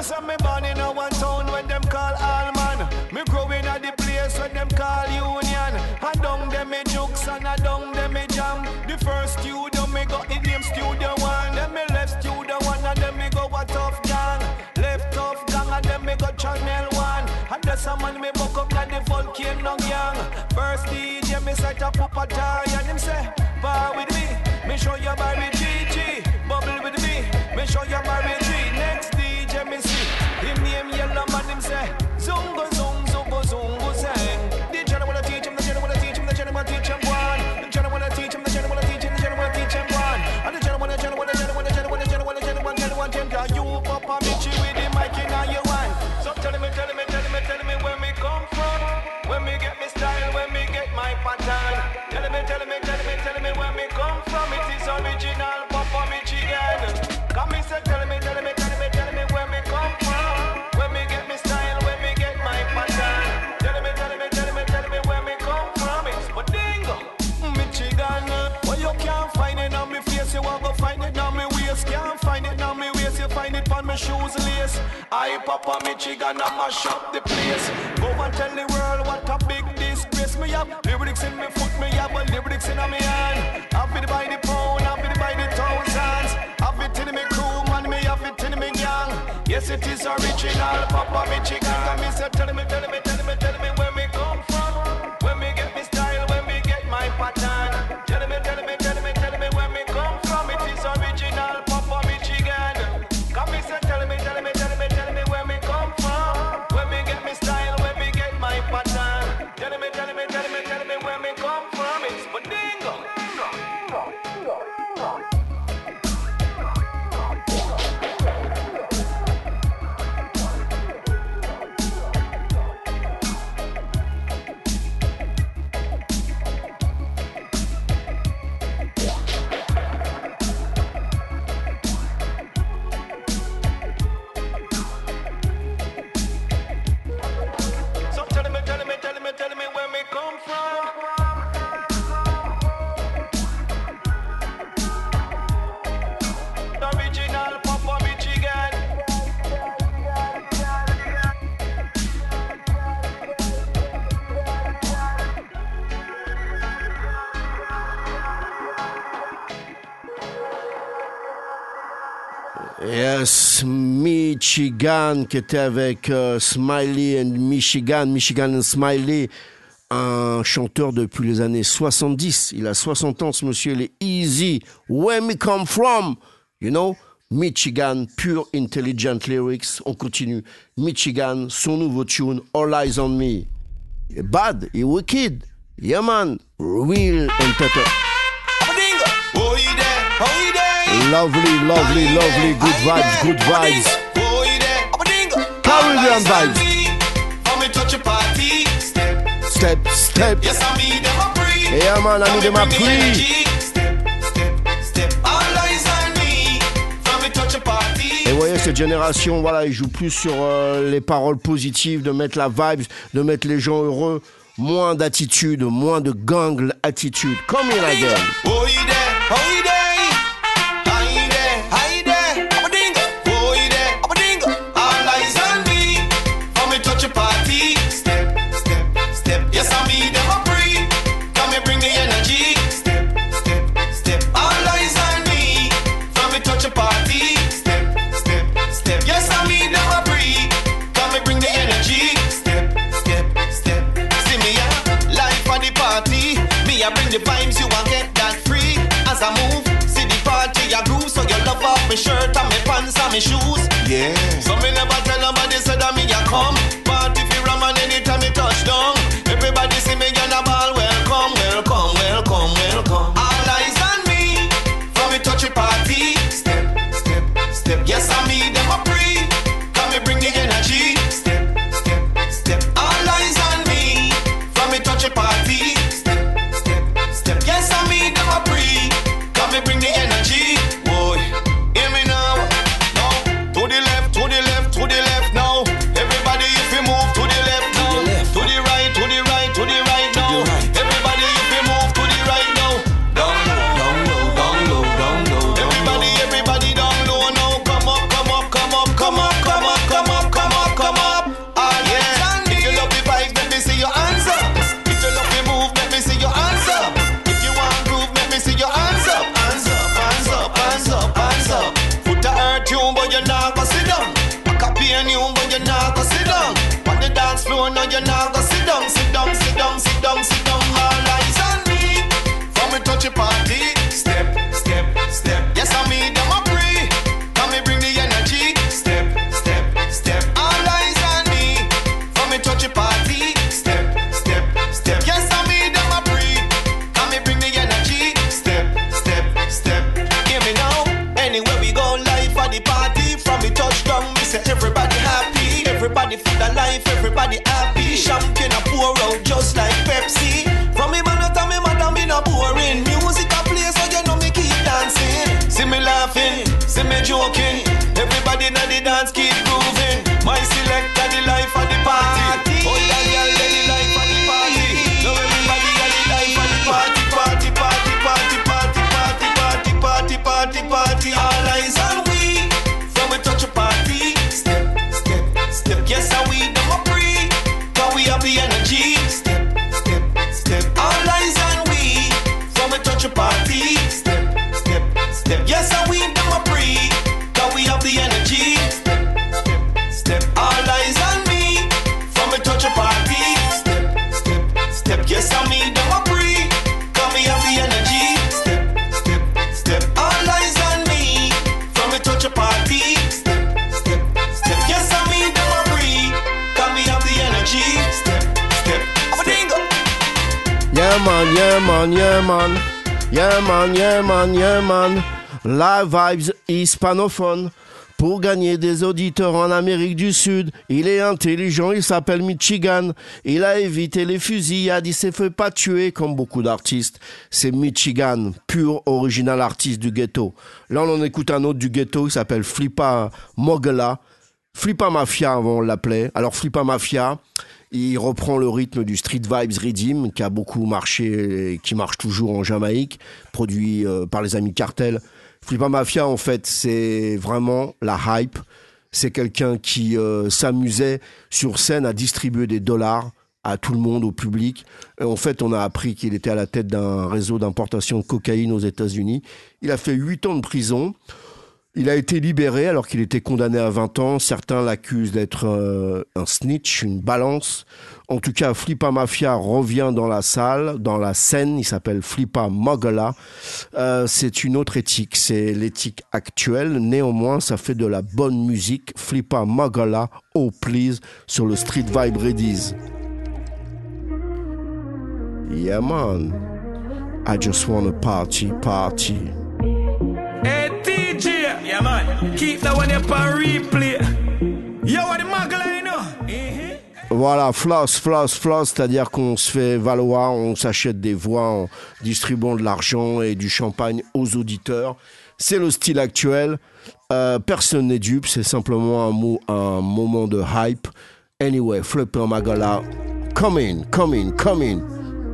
Me say me born in a one town when them call Allman. Me growing at the place when them call Union. And down them me jokes and a down them me jam. The first studio me go in name Studio One. Then me left Studio One and then me go a Tough Gang. Left Tough Gang and then me go Channel One. And that's a man me buck up like the volcano gang. First D J me set up up a tie and him say, bar with me. Me show you Barry G G. Bubble with me. Me show you Barry G. Next D J me see. Him name Yellow Man him say, Zungo Zung Zungo Zungo Zang. The general wanna teach him, the general wanna teach him, the general wanna teach him one. The general wanna teach him, the general wanna teach him, the general wanna teach him one. And the general wanna, general wanna, general wanna, general wanna, general wanna, general wanna, general wanna, general wanna, you Papa Mitchie with the mic in all you want. So tell me, tell me, tell me, tell me where me come from. When me get me style, when me get my pattern. Tell me, tell me, tell me, tell me where me come from. It is original Papa Michigan. Come me say, tell me, tell me, tell me, tell me where me come from. When me get me style, when me get my pattern. Tell me, tell me, tell me, tell me where me come from. It's Bodingo, Michigan. Well, you can't find it on me face, you want to find it on me waist. Can't find it on me waist, you find it on my shoes lace. I Papa Michigan, I mash up the place. Go and tell the world what a big disgrace me have. Lyrics in me foot, me have but lyrics in me hand. Have it by the pound, have it by the thousands. Have it in me crew, man, me have it in me gang. Yes, it is original Papa Michigan. And me say, tell me, tell me, tell me, tell me where me come from. When me get me style, when me get my pattern. Tell me, tell me, tell me, tell me where me come from. It is original Papa Michigan. Come me say, tell me, tell me, tell me, tell me where me come from. When me get me style, when me get my pattern. Tell me, tell me, tell me, tell me where me come from. It's Bodingo. So tell me, tell me, tell me, tell me where me come from. The original Papa Michigan. Yes, Michigan qui était avec euh, Smiley and Michigan, Michigan and Smiley, un chanteur depuis les années soixante-dix. Il a soixante ans, ce monsieur, il est easy. Where me come from, you know, Michigan, pure intelligent lyrics. On continue. Michigan, son nouveau tune, All Eyes on Me. Il bad, il wicked. Yeah man, real entertainer. Oh, you there? Oh, you there? Lovely, lovely, lovely, good vibes, good vibes. Caribbean vibes. Step, step. Yes, I mean them a pre. Yeah man, I need them a pre. Step, step, step. All eyes on me. From me touch a party. Et vous voyez, cette génération, voilà, ils jouent plus sur euh, les paroles positives, de mettre la vibes, de mettre les gens heureux. Moins d'attitude, moins de gang attitude. Come in again. Oh, you there? Oh, you there? I bring the vibes, you won't get that free. As I move, see the party, I groove. So you love off my shirt and my pants and my shoes. Yeah. So me never tell nobody say that me a come. Party fi ram and anytime me touch down. Everybody see me on a ball. Welcome, welcome, welcome, welcome. All eyes on me. From me touch a party. Step, step, step. Yes, I me them a pre. Can me bring the energy. Step, step, step. All eyes on me. From me touch a party. Yes, I mean them a pre. Come me bring the energy. Boy, hear me now. Now, to the left, to the left, to the left now. Everybody is you now go sit down, sit down, sit down, sit down, sit down. All eyes on me. From me touch your party. Step, step, step. Yes, I mean them a free. Come me bring the energy. Step, step, step. All eyes on me. From me touch your party. Step, step, step. Yes, I mean them a free. Come me bring the energy. Step, step, step. Hear me now. Anywhere we go live for the party. From me touchdown, me say everybody happy. Everybody feel alive, everybody happy. Champagne a pour out just like Pepsi. From me man out of me madam me no boring. Music a play so you know me keep dancing. See me laughing, see me joking. Everybody in the dance keep grooving. My selector the life of the party. Oh yeah, yeah, yeah, the life of the party. Now everybody got the life of the party. Party, party, party, party, party, party, party, party, party. All eyes on we. From we touch a party. Step, step, step. Yes, how we them a free. Cause we have the energy. Step, step, step. All eyes on we. From we touch a party. Step, step, step. Yes, how we them a free. Cause we have the energy. Step, step, step. All eyes on me. From we touch a party. Step, step, step. Yes, how me them a free. Cause we have the energy. Step, step, step. All eyes on me. From we touch a party. Step, step, step. Yes, how me them a free. Cause we have the energy. Step, step, step. Yeah man, yeah man, yeah man. Yeah man, yeah man, yeah man. Live Vibes hispanophone. Pour gagner des auditeurs en Amérique du Sud, il est intelligent, il s'appelle Michigan. Il a évité les fusillades, il s'est fait pas tuer comme beaucoup d'artistes. C'est Michigan, pur original artiste du ghetto. Là, on en écoute un autre du ghetto, il s'appelle Flippa Mogala. Flippa Mafia, avant on l'appelait. Alors Flippa Mafia, il reprend le rythme du Street Vibes Rhythm, qui a beaucoup marché et qui marche toujours en Jamaïque, produit euh, par les amis Cartel. Flippa Mafia, en fait, c'est vraiment la hype. C'est quelqu'un qui euh, s'amusait sur scène à distribuer des dollars à tout le monde, au public. Et en fait, on a appris qu'il était à la tête d'un réseau d'importation de cocaïne aux États-Unis. Il a fait huit ans de prison. Il a été libéré alors qu'il était condamné à vingt ans. Certains l'accusent d'être euh, un snitch, une balance. En tout cas, Flippa Mafia revient dans la salle, dans la scène. Il s'appelle Flippa Mogala. Euh, c'est une autre éthique. C'est l'éthique actuelle. Néanmoins, ça fait de la bonne musique. Flippa Mogala, oh please, sur le Street Vibe Readies. Yeah man, I just wanna party, party. Hey D J, yeah man, keep that one up on replay. Yo, what the Mogala, you know? Mm-hmm. Voilà, floss, floss, floss, c'est-à-dire qu'on se fait valoir, on s'achète des voix en distribuant de l'argent et du champagne aux auditeurs. C'est le style actuel. Euh, personne n'est dupe, c'est simplement un, mot, un moment de hype. Anyway, Flippa Mogala, come in, come in, come in.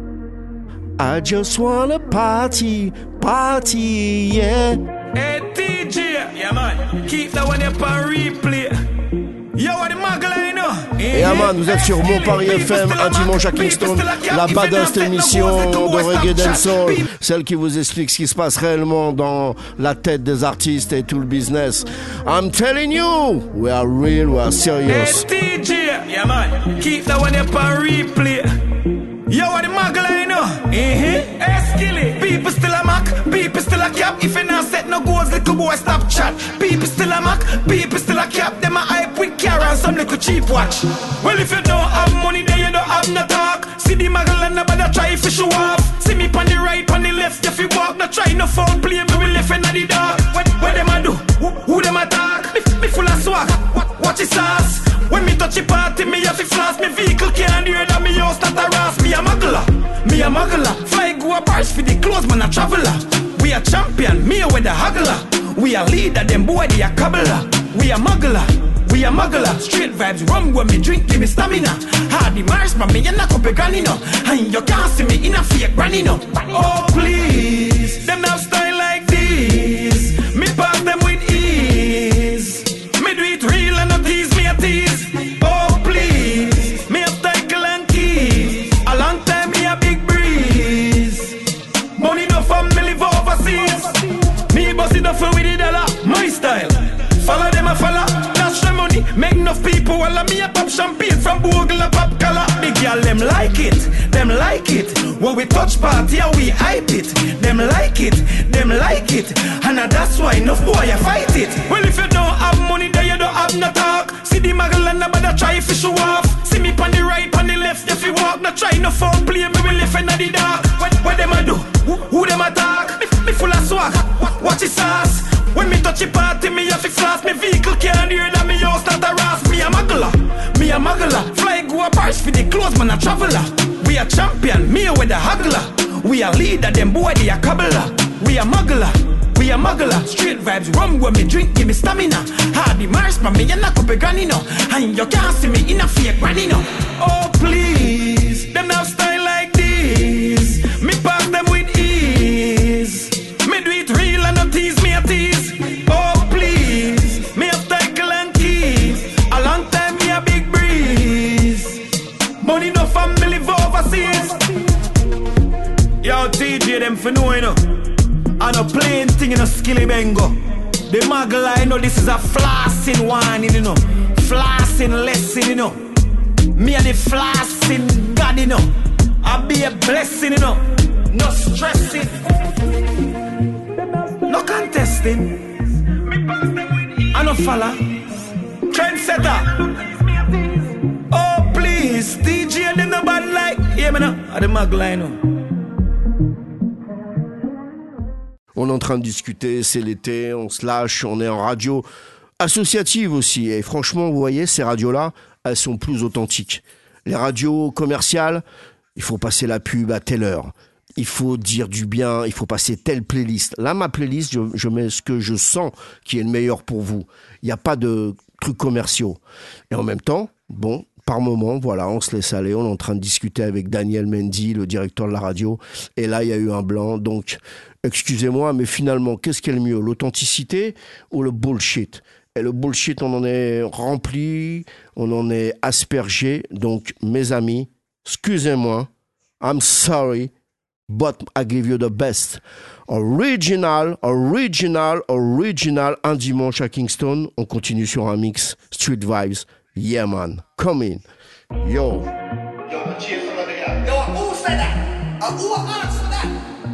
I just wanna party, party, yeah. Hey D J, yeah man, keep that one up on replay. Yo, what the Mogala, you know? Et Aman, vous êtes sur Mon Paris F M, un dimanche à Kingston, la badass émission de reggae dancehall, celle qui vous explique ce qui se passe réellement dans la tête des artistes et tout le business. I'm telling you, we are real, we are serious. Hey D J, yeah man, keep that one up on replay. Yo, what the Mogala, you know? Mm-hmm. Hey, Skilly, people still a mock, people still a cap. If you not set no goals, little boy stop chat. People still a mock, people still a cap. Them a hype with car and some little cheap watch. Well, if you don't have money, then you don't have no talk. See the Mogala, nobody try to show off. See me on the right, on the left, if you walk, no try no phone play, me will live in the dark. What, what them a do? Who, who them attack? Me, me full of swag, watch his ass. When me touch a party, me have to flash. Me vehicle can't hear that me house that a ras. Me a Mogala, me a Mogala. Fly go a bars for the clothes, man a traveler. We a champion, me with the haggler. We a leader, them boy they a cobbler. We a Mogala, we a Mogala. Straight vibes, rum when me drink, give me stamina. Hardy Mars, but me a knock up a granny no. And you can't see me in a fake granny no. Oh please, them have style like this. Me pass them with ease. Me do it real and not tease me a tease. Oh please, me a cycle and keys. A long time me a big breeze. Money no from me live overseas. Me boss it up with the dollar, my style. Follow them a follow, dash the money. Make enough people while me a pop champagne from Bogle a pop color. it, them like it. When we touch party, yeah, we hype it. Them like it, them like it. And that's why enough boy you fight it. Well, if you don't have money, then you don't have no talk. See the muggle and nobody try fish you off. See me on the right, on the left, if you walk, not try no phone play, me will live in the dark. What, what them a do? Who, who them attack? Me, me full of swag, watch it sauce. When me touch a party, me have to flash. Me vehicle can't hear that me house not a rasp. Me a muggler, me a muggler. Fly go a bars for the clothes, man a traveler. We a champion, me with a haggler. We a leader, them boy they a cobbler. We a muggler, we a muggler. Straight vibes, rum when me drink, give me stamina. Hardy Mars, man, me a knock up a granny no. And you can't see me in a fake granny no. Oh please, them have style like this. Me pass them with ease. Me do it real and not tease me a tease. Oh please, me have title and keys. A long time me a big breeze. Money no family live overseas. Yo T J them for know you know. I no plain thing in a skilly bengo. The muggle I know this is a flossing one you know. Flossing lesson you know. Me and the flossing God you know. I be a blessing you know. No stressing. No contesting. I no follow. Trendsetter. Oh please, D J and them no bad like. Yeah me no. I the muggle I know. On est en train de discuter, c'est l'été, on se lâche, on est en radio associative aussi. Et franchement, vous voyez, ces radios-là, elles sont plus authentiques. Les radios commerciales, il faut passer la pub à telle heure. Il faut dire du bien, il faut passer telle playlist. Là, ma playlist, je, je mets ce que je sens qui est le meilleur pour vous. Il n'y a pas de trucs commerciaux. Et en même temps, bon, par moment, voilà, on se laisse aller. On est en train de discuter avec Daniel Mendy, le directeur de la radio. Et là, il y a eu un blanc. Donc, excusez-moi, mais finalement, qu'est-ce qui est le mieux? L'authenticité ou le bullshit? Et le bullshit, on en est rempli, on en est aspergé. Donc, mes amis, excusez-moi, I'm sorry, but I give you the best. Original, original, original. Un dimanche à Kingston, on continue sur un mix Street Vibes. Yeah, man. Come in. Yo. Yo, cheers over there. Yo, who said that? Uh, who answered that?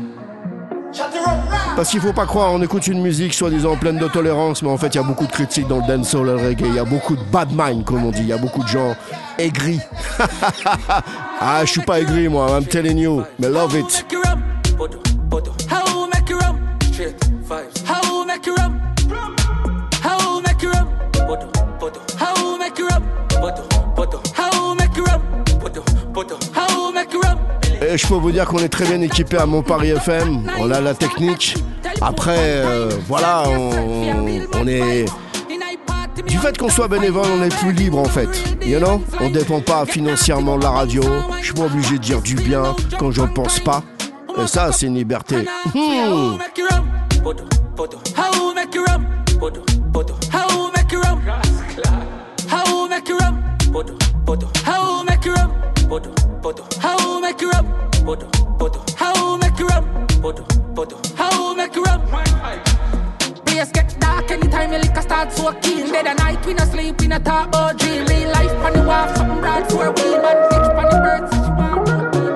Parce qu'il faut pas croire, on écoute une musique soi-disant pleine de tolérance, mais en fait il y a beaucoup de critiques dans le dancehall et le reggae, il y a beaucoup de bad mind comme on dit, il y a beaucoup de gens aigris. Ah, je suis pas aigri moi, I'm telling you, mais love it. Et je peux vous dire qu'on est très bien équipé à Montparis F M. On a la technique. Après, euh, voilà, on, on est... Du fait qu'on soit bénévole, on est plus libre en fait. You know? On dépend pas financièrement de la radio. Je suis pas obligé de dire du bien quand j'en pense pas. Et ça, c'est une liberté. Hmm. How make you up? How make you up? How make you up? Place get dark anytime your liquor start so keen. Day and night we no sleep, we no talk about dream. Real life on the wharf, something broad for a wheel. Man fish on the birds, she want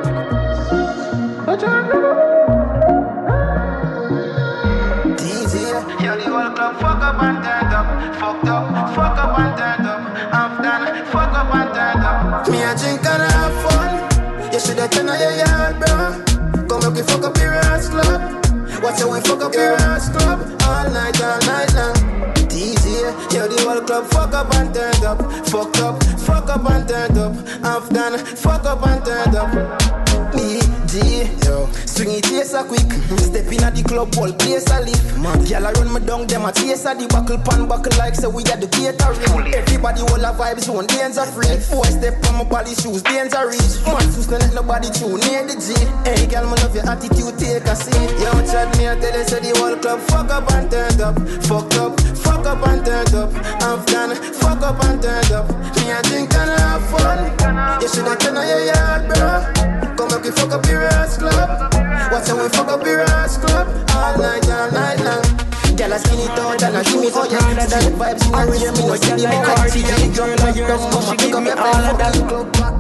easy, yo the whole club fuck up and turned up. Fucked up, fuck up and turned up. I've done, fuck up and turned up. Me a drink and I have fun. You shoulda turn on your yard, bro. Come make we fuck up your ass club. Watch how we fuck up your ass club. All night, all night long. Easy, yo the whole club fuck up and turned up. Fucked up, fuck up and turned up. I've done, fuck up and turned up. Me, G, yo, swing it here so quick. Step in at the club, whole place a lift. Gyal a run me down, them a chase at the buckle pan buckle like so we at the catering. Everybody all a vibes, one danger free. Boy step on my body shoes, danger reach. Man, sus no let nobody tune near the G. Hey, girl, me love your attitude, take a seat. Yo, chat me and tell you say the whole club fuck up and turned up. Fuck up, fuck up and turned up. I've done, fuck up and turned up. Me a drink and I have fun. You shoulda turn on your yard, bro. Come make we fuck up your ass club. Watch how we fuck up your ass club. All night, all night long. Girl a skin it out and a give me for you. Street vibes in a race, me no see the Cardi. Girl a girl, just come and pick up your friend. Fuck the club back now, then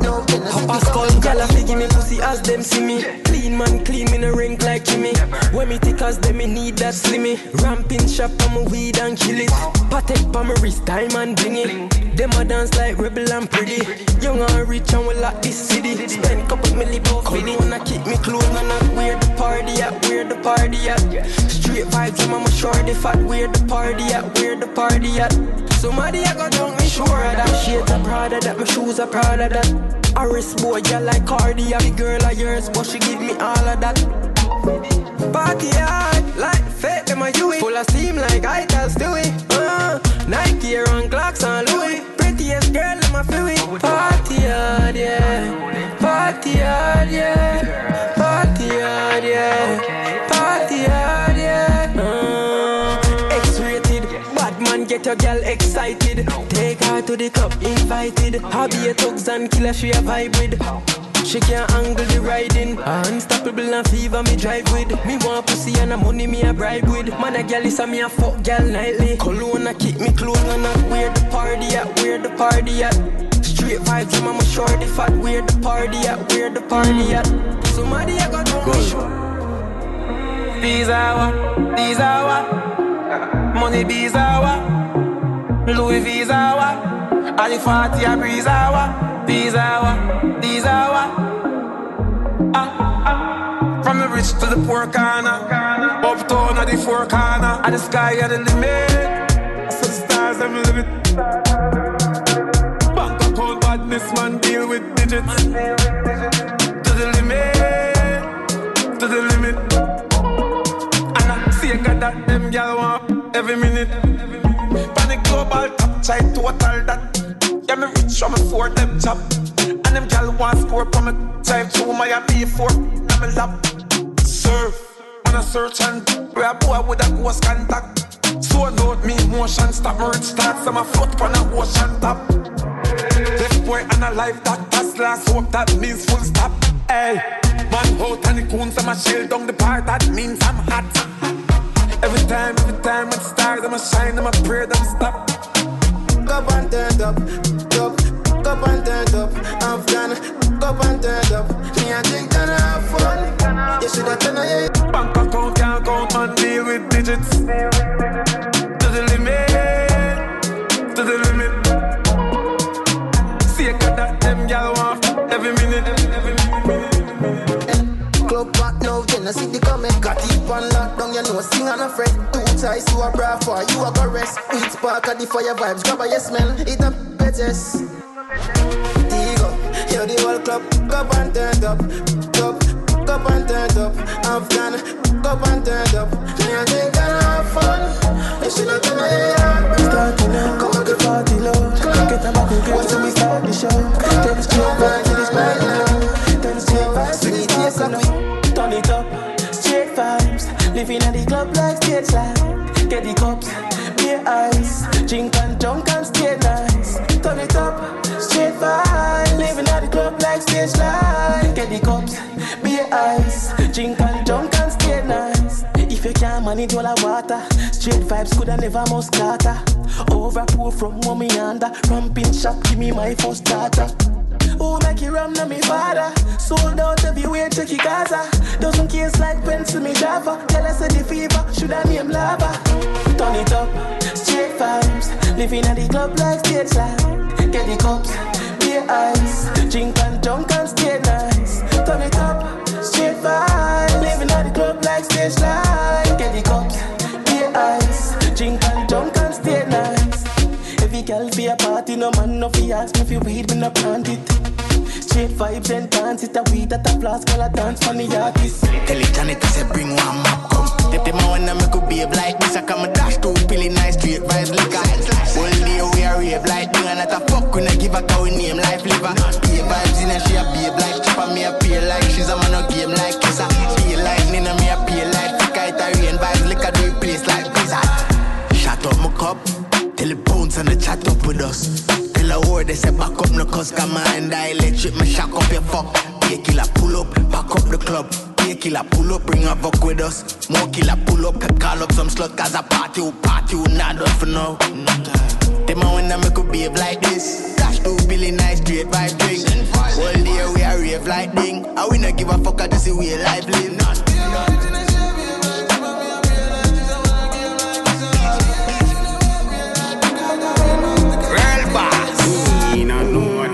Papa skull, gyal a fi give me pussy as them see me. Clean man, clean me no rank like Jimmy. When me thick as them, me need that slimmy. Ramping shop on my weed and kill it. Patek pa my wrist, diamond blingy. Them a dance like rebel and pretty. Young and rich and we like this city. Spend couple milli bout fifty. Wanna keep me close and not where the party at, where the party at. Straight vibes, I'm a shorty fat. Where the party at, where the party at. Somebody I got down, me sure of that. Shades are proud of that, my shoes are proud of that. Iris boy, yeah like Cardi, a big girl of yours, but she give me all of that. Party hard, like fate, them a you it. Full of steam like I tell Stewie. Uh, Nike and Clarks and Louis. Prettiest girl, them a feel it. Party hard, yeah. Party hard, yeah. Party hard, yeah. Party hard, yeah. Uh, X-rated, bad man get your girl excited. Take her to the club, invited. Hobby a thugs and killer, she a vibe with. She can't angle the riding. Unstoppable and fever me drive with. Me want pussy and a money me a bribe with. Man a gal is a me a fuck gal nightly. Cologne a keep me close and not where the party at, where the party at. Straight vibes, I'm a shorty fat. Where the party at, where the party at. Somebody I got on my show. These are what, these are what. Money bees are what. Louis V's are what. Ali Fati a breeze are what. These are what, these are what. Ah, ah. From the rich to the poor corner. Uptown at the four corner. And the sky at the limit. So the stars them limit. Bank account badness man deal with digits. To the limit, to the limit. And I see a god that them gal want every minute. Panic global top try total that. Yeah, me rich from a four them chop. And them gal want score from a drive through Miami four. I'm a lap. Surf, on a search and where a boy with a ghost contact. So note me motion stop, me rich starts. I'm a float on a ocean top. Left boy and a life that pass last hope, that means full stop. Hey, man out and the coons, I'm a shell down the part, that means I'm hot. Every time, every time with stars, I'm a shine, I'm a pray, them stop. Up and turned up, up, up and turned up. I've done, up and turned up. Me I think that I have fun. You should have turned on your bank account, can't count, man, deal with digits. To the limit, to the limit. See a cat that them gal want every minute, every minute. Club back now, then I see the comment. Got it on lockdown, you know, sing on a fret. Two ties, you a bra for, you a go rest. Weed spark at the fire vibes, grab a yes smell. It a bettes. Tigo, yo the whole club, cup and turned up. Cup, cup and turned up. I've done, cup and turned up. Me I think I have fun. You should have done it, yeah. Starting up, come on the party low. Get a back and get to me start the show. Then straight back to this party low. Then straight back to this party low. Turn it up, straight vibes. Living at the club like stage light. Get the cups, beer ice. Drink and drunk and stay nice. Turn it up, straight vibes. Living at the club like stage light. Get the cups, beer ice. Drink and drunk and stay nice. If you can't manage all the water, straight vibes coulda never must scatter. Overpour from mommy under. Ramping shop, give me my first starter. Who make you rum, na me father. Sold out everywhere, check your Gaza. Dozen case like pencil, me Java. Tell us the fever, should I name lava? Turn it up, straight vibes. Living at the club like stage light. Get the cups, beer ice. Drink and drunk and stay nice. Turn it up, straight vibes. Living at the club like stage light. Get the cups, beer ice. Drink and drunk and stay nice. Every girl be a party, no man no fi ask me if you weed, me no plant it. Straight vibes and dance, it a weed that a flask, girl a dance for the artist. Tell it Janet, I say bring one map, come. If the man wanna make a babe like this, I come a dash to pilly nice straight vibes liquor. All day we a rave like me, and not a fuck when I give a cow name life liver. Be vibes in and she a babe like chopper, me a pay like she's a man no game like kisser. Pay like Nina, me a pay like Fika, it a rain vibes liquor, do it place like blizzard. Shut up my cup. Tell the bones and the chat up with us. Tell the word they say back up no cause come and I electric me shock up your fuck. Be a killer pull up, back up the club. Be a killer pull up, bring a fuck with us. More killer pull up, can call up some slut cause a party who party who not done for now. Them a when I make a babe like this. Dash Fresh two billy nice straight vibe drink. All day we are rave like ding. And we not give a fuck at this way life live. Real boss. You know what?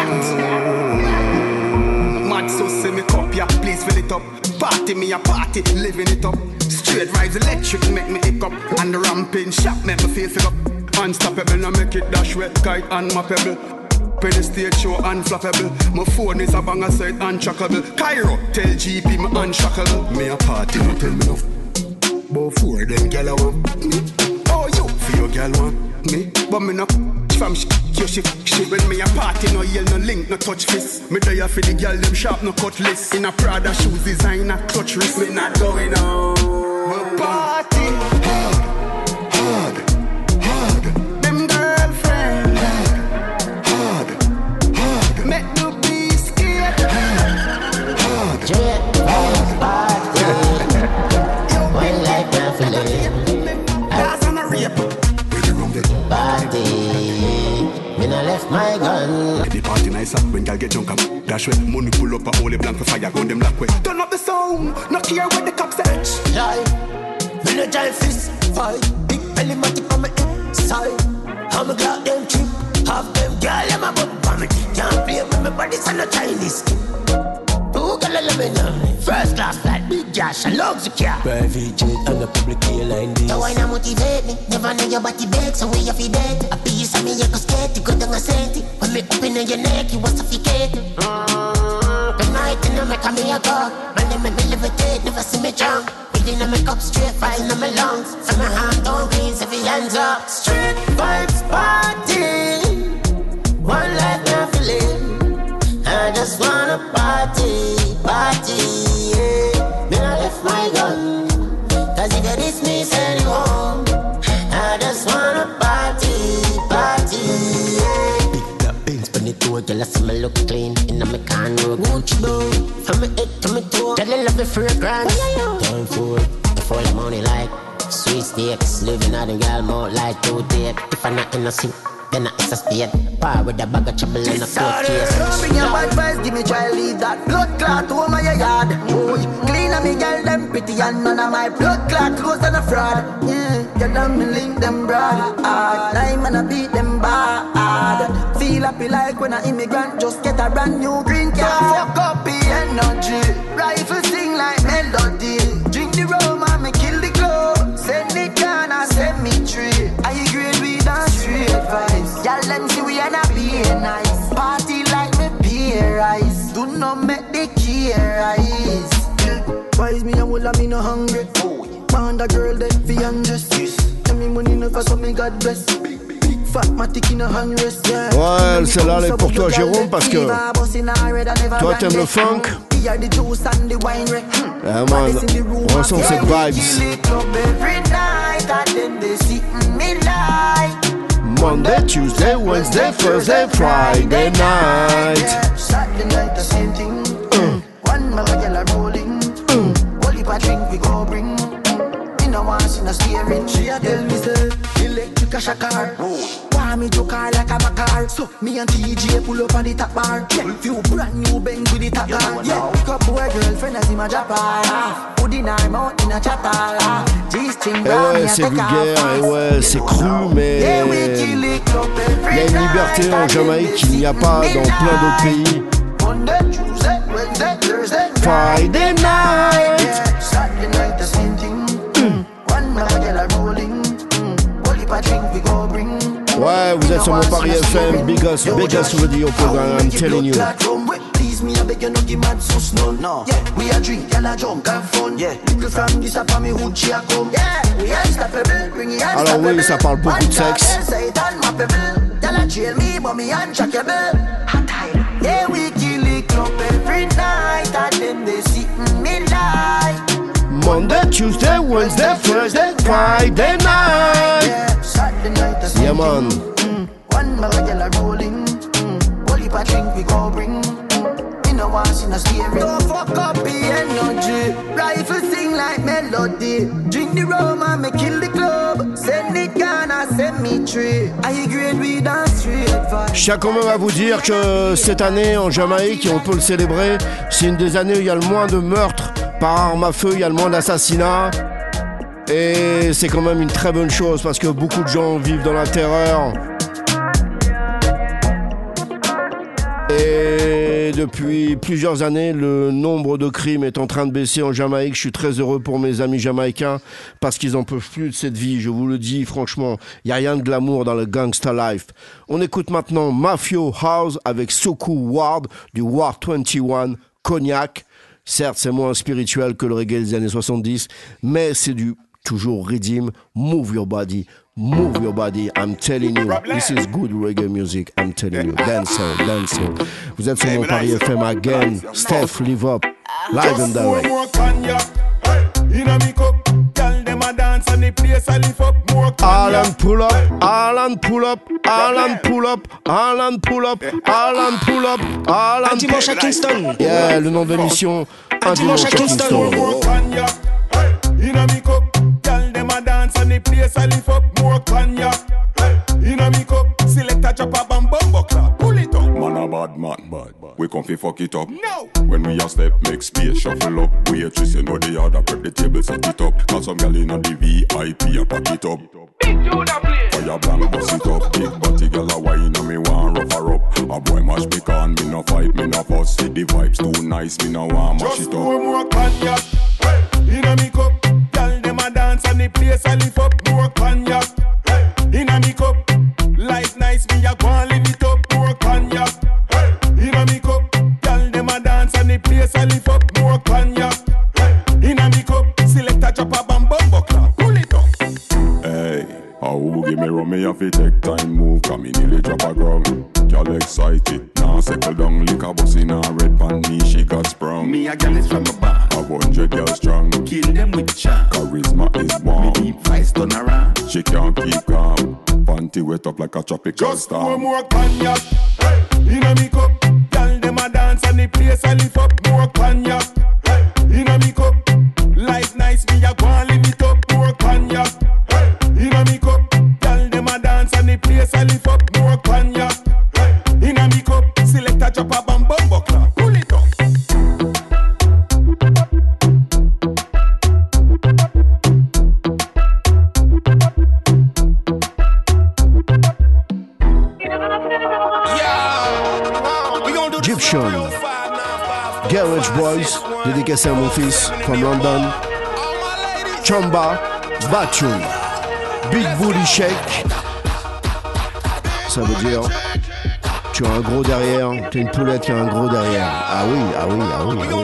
Mad so see me cup ya, please fill it up. Party me a party, living it up. Straight vibes electric make me hiccup. And the ramping shop make me feel fill up. Unstoppable, now make it dash wet, kite and my pebble. Play the stage show unflappable. My phone is a banger side untrackable. Cairo, tell G P me unshackable. Me a party, no tell me enough. But four them gyal a want me. Oh you, for your gyal want me. But me no from sh**, you shit, shit. When me a party, no yell, no link, no touch fist. Me there for the gyal, them sharp, no cutlass. In a Prada shoes designer, clutch wrist. Me not going on. Me party hard, hard. My gun. The party nicer when y'all get drunk up. Dash way, money pull up a holy blank for fire, gun them lock way. Turn up the sound, not care where the cops at. Jai, me no jai fist fight. Big belly matty from me inside. How me got them cheap, have them girl in my butt for me. Can't play with me body, so no Chinese skin. Who gonna let me know? First class flight, big cash, and loves the car. Private jet and a public airline this. So why not motivate me? Never know your body big, so we have to dead. A piece of me, you go skate, you go down a cent. When me open in your neck, you was suffocate. Mm-hmm. The night, you know, make me a god. Man, they make me levitate, never see me drunk. Breathing on my cup, straight fire in my lungs. From my hand down, greens, every hands up. Straight vibes party. One life, now feeling. I just wanna party, party, yeah. Me I left my gun, cause if you diss me, send you home. I just wanna party, party, yeah. Big black pins, put it to a girl, I see me look clean. In a me can roll Gucci boo. From my head to my toe, girl, I love me fragrance. Time for it, for the money like sweet steaks. Living out in girl mode like two tape. If I'm not innocent, then I associate. Par with a bag of trouble and a court case. Don't bring your bad vibes, give me try leave that blood clot to my yard. Boy, clean on me girl, them pretty and none of my blood clot close and a fraud. Yeah, girl, I'm me link them broad. Hard time and I beat them bad. Feel happy like when an immigrant just get a brand new green card. Fuck up the energy, rifle sing like melody. Drink the rum and me kill the glow. Send it down and send me tree. I agree with that straight vibes. Y'all them see we and a be nice. Party like me beer ice. Do not make the key rise. Wise me and will me no hungry. Man the girl that fi undress. Tell me money no for so me God bless. Ouais, celle-là elle est pour toi Jérôme parce que toi t'aimes le funk. Ah man, on ressent cette vibes. Monday, Tuesday, Wednesday, Thursday, Friday night. Saturday night the same thing. One mother girl a rolling. Only a drink we go bring. In a once in a steering. She a tell me say electric a shakar. Why me joke her like I'm a car? So me and T J pull up on the top bar. Yeah, few brand new Benz with the top bar. Yeah, pick up boy girlfriend as him a japper. Put in her mouth in a chatter. Et ouais, c'est vulgaire, et ouais, c'est cru, mais il y a une liberté en Jamaïque qu'il n'y a pas dans plein d'autres pays. Friday night. Saturday night the same thing. One mother girl a rolling. Only a drink we go bring. Ouais, vous êtes sur mon Paris F M, big us, big us radio program, I'm telling you. Please me, I beg you no give mad sauce none. No. Yeah, we a drink, y'all a jump, have fun. Yeah, little from this up on me hood, she a come. Yeah, we unstoppable, bring it unstoppable. Alors oui, ça parle beaucoup de sexe. Y'all a jail me, but me untrackable. Yeah, we kill it club every night, and then they see me light. Monday, Tuesday, Wednesday, Thursday, Friday night. Yeah, Saturday night, the same yeah, man. Mm. One mother girl a rolling. Mm. Only a drink we go bring. Mm. In a once in a steering. Don't fuck up the energy. Rifle sing like melody. Drink the rum and me kill the club. Send it Ghana cemetery. I agree with that straight Je tiens quand même à vous dire que cette année en Jamaïque, et on peut le célébrer, c'est une des années où il y a le moins de meurtres par arme à feu, il y a le moins d'assassinats. Et c'est quand même une très bonne chose parce que beaucoup de gens vivent dans la terreur. Et depuis plusieurs années, le nombre de crimes est en train de baisser en Jamaïque. Je suis très heureux pour mes amis jamaïcains parce qu'ils en peuvent plus de cette vie. Je vous le dis franchement, il n'y a rien de glamour dans le gangsta life. On écoute maintenant Mafio House avec Soku Ward du Ward vingt et un Cognac. Certes, c'est moins spirituel que le reggae des années soixante-dix, mais c'est du toujours rhythm. Move your body. Move your body, I'm telling you, this is good reggae music, I'm telling you, dance on, dance on. Vous êtes sur mon Paris F M again, Steph, live up, live and direct. Alan pull up, Alan pull up, Alan pull up, Alan pull up, Alan pull up, Alan. Un dimanche à Kingston. Yeah, le nom de l'émission, un dimanche à Kingston. Dance and the place I lift up more cognac. In a me cup, select a chop a bam bumbo clap. Pull it up. Man a bad man, bad. We come fi fuck it up. No. When we a step, make space shuffle up. Waitress, you know the order, prep the table, set it up. Cause some gal inna the V I P a pack it up. Big dude a play. Fire blank, bust it up. Big body gal a wine and me want rough her up. A boy mash me can, me no fight, me no fuss. See the vibes too nice, me no want mash it up. Just pour more cognac. In a me cup. Dance and the place I lift up more cognac. Hey. In a me cup, life nice, me a go and live it up more cognac. Hey. In a me cup, girl them a dance and the place I lift up more cognac. Hey. In a me cup, select a chop a bam bumbo clap, pull it up. Hey, how who give me rum, me have to take time move, come in nearly drop a ground. Girl excited, now settle down, lick a bus in a red pan, me she got sprung. Me a girl is from a bar, a hundred girls strong. Kill them with charm, charisma is warm. Me deep vice turn around, she can't keep calm. Panty wet up like a tropical just storm. Just pour more cognac, hey. In a me cup, girl them a dance and the place I lift up more cognac. Hey. In a me cup, life nice, me a go and live it up more cognac. Hey. In a me cup, girl them a dance and the place I lift up more cognac. In a me cup, select a chop a bam bumbo clap, pull it up. Egyptian Garage Boys, dédicacé à mon fils, from London. Chamba, Batum, Big Booty Shake. Ça veut dire tu as un gros derrière, tu as une poulette qui a un gros derrière. Ah oui, ah oui, ah oui, ah oui.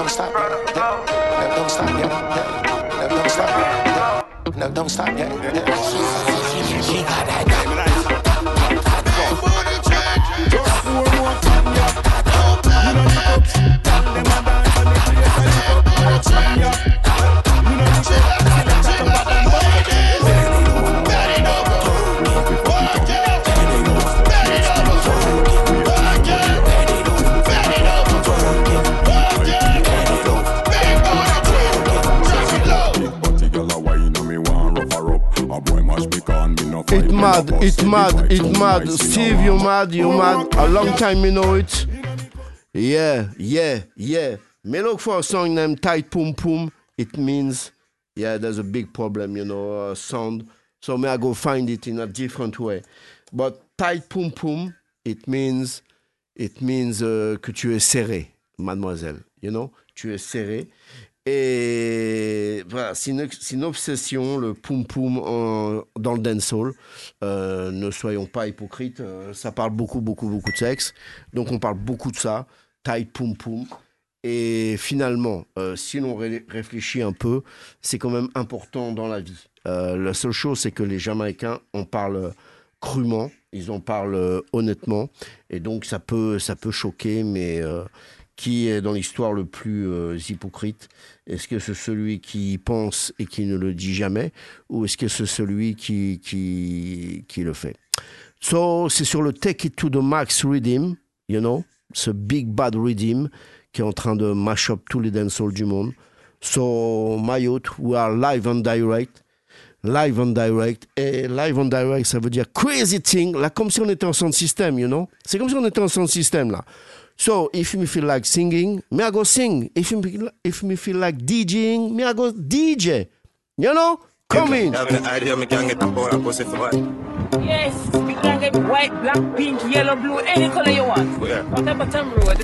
don't stop, yeah. Never don't stop, yeah. Never don't stop, yeah. Never don't stop, yeah. She got that diamond. Just four more time, yeah. You know the cups, tell them a dance and the place a lick up more time, yeah. You know the cups, see them talk about them bodies. Bad enough, work it out. Bad enough, bad enough, work it. Bad enough, bad enough, work it. Big boy, work it. Drop it low. But the girl a wine and me want rough her up. A boy must be gone, me no fight. It mad, it mad, it mad. Steve, you mad, you mad. A long time you know it. Yeah, yeah, yeah. Me look for a song named Tight Pum Pum. It means, yeah, there's a big problem, you know, uh, sound. So may I go find it in a different way. But Tight Pum Pum, it means, it means uh, que tu es serré, mademoiselle. You know, tu es serré. Et voilà, c'est une, c'est une obsession, le poum poum en, dans le dancehall. Euh, ne soyons pas hypocrites, euh, ça parle beaucoup, beaucoup, beaucoup de sexe. Donc on parle beaucoup de ça, tight poum poum. Et finalement, euh, si l'on ré- réfléchit un peu, c'est quand même important dans la vie. Euh, la seule chose, c'est que les Jamaïcains en parlent crûment, ils en parlent euh, honnêtement. Et donc ça peut, ça peut choquer, mais... Euh, qui est dans l'histoire le plus euh, hypocrite? Est-ce que c'est celui qui pense et qui ne le dit jamais, ou est-ce que c'est celui qui, qui, qui le fait? So, c'est sur le Take It to the Max Rhythm, you know, ce Big Bad Rhythm qui est en train de mash up tous les dancehall du monde. So, my youth, we are live and direct. Live and direct. Et live and direct, ça veut dire crazy thing, là, comme si on était en sound system, you know? C'est comme si on était en sound system, là. So, if me feel like singing, me I go sing. If me, if me feel like DJing, me I go D J. You know? Come in. I have an idea, me can get a ball of pussy for what? Yes, we can get white, black, pink, yellow, blue, any color you want. Where? On the bottom road.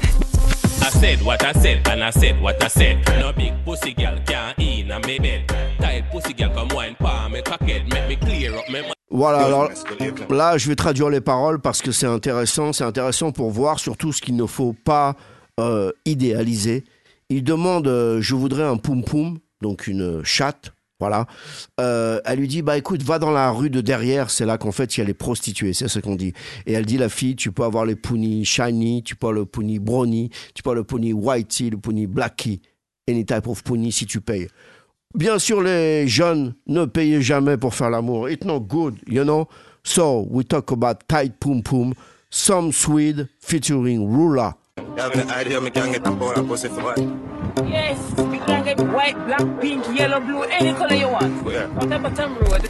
I said what I said, and I said what I said. No big pussy girl can't in a me bed. Tight pussy girl come wine pa me cockhead, make me clear up me mind. Voilà, alors là, je vais traduire les paroles parce que c'est intéressant. C'est intéressant pour voir surtout ce qu'il ne faut pas euh, idéaliser. Il demande, euh, je voudrais un poum-poum, donc une chatte, voilà. Euh, elle lui dit, bah écoute, va dans la rue de derrière, c'est là qu'en fait il y a les prostituées, c'est ce qu'on dit. Et elle dit, la fille, tu peux avoir les pony shiny, tu peux avoir le pony brownie, tu peux avoir le pony whitey, le pony blacky, any type of pony si tu payes. Bien sûr, les jeunes ne payez jamais pour faire l'amour. It's not good, you know. So, we talk about Tight Pum Pum, Some Swede featuring Rula. You have an idea, me can get a ball of pussy for what? Yes, we can get white, black, pink, yellow, blue, any color you want. Where? On the bottom road.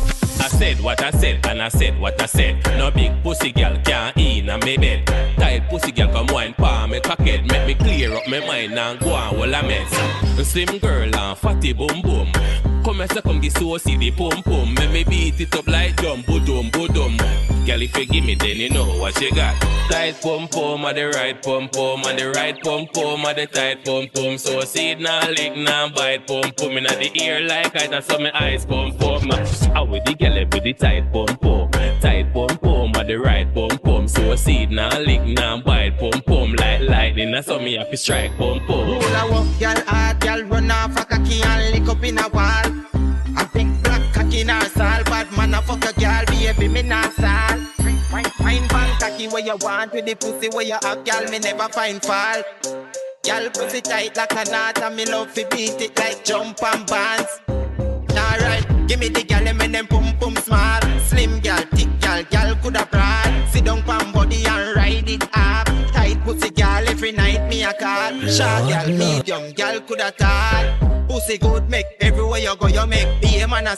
I said what I said, and I said what I said. No big pussy girl can't in a me bed. Tight pussy girl come wine pa me cockhead, make me clear up my mind and go on all a mess. Slim girl and fatty boom boom. Come here, so come get so see the pum pum. Make me beat it up like dum budum budum. Girl, if you give me, then you know what you got. Tight pum pum, and the right pum pum, and the right pum pum, and the tight pum pum. So see it now, lick now, bite pum pum in the ear like I and so my eyes pum pum. I with the girl with the tight pum pum, tight pum pum, and the right pum pum. So see it now, lick now, bite pum pum like lightning. And so me have to strike pum pum. Roll a walk, girl hard, girl run off a cocky and lick up in a wall. A big black cocky in her stall, bad man a fuck a girl, baby me not stall. Fine pan cocky where you want with the pussy where you have, girl me never find fault. Girl pussy tight like a knot and me love to beat it like jump and bands. Alright, give me the girl and them pum pum small. Slim girl, thick girl, girl coulda broad. Sit down pan body and ride it up. Tight pussy girl every night me a call. Short girl, medium girl coulda tall. Pussy good make everywhere you go you make be a man a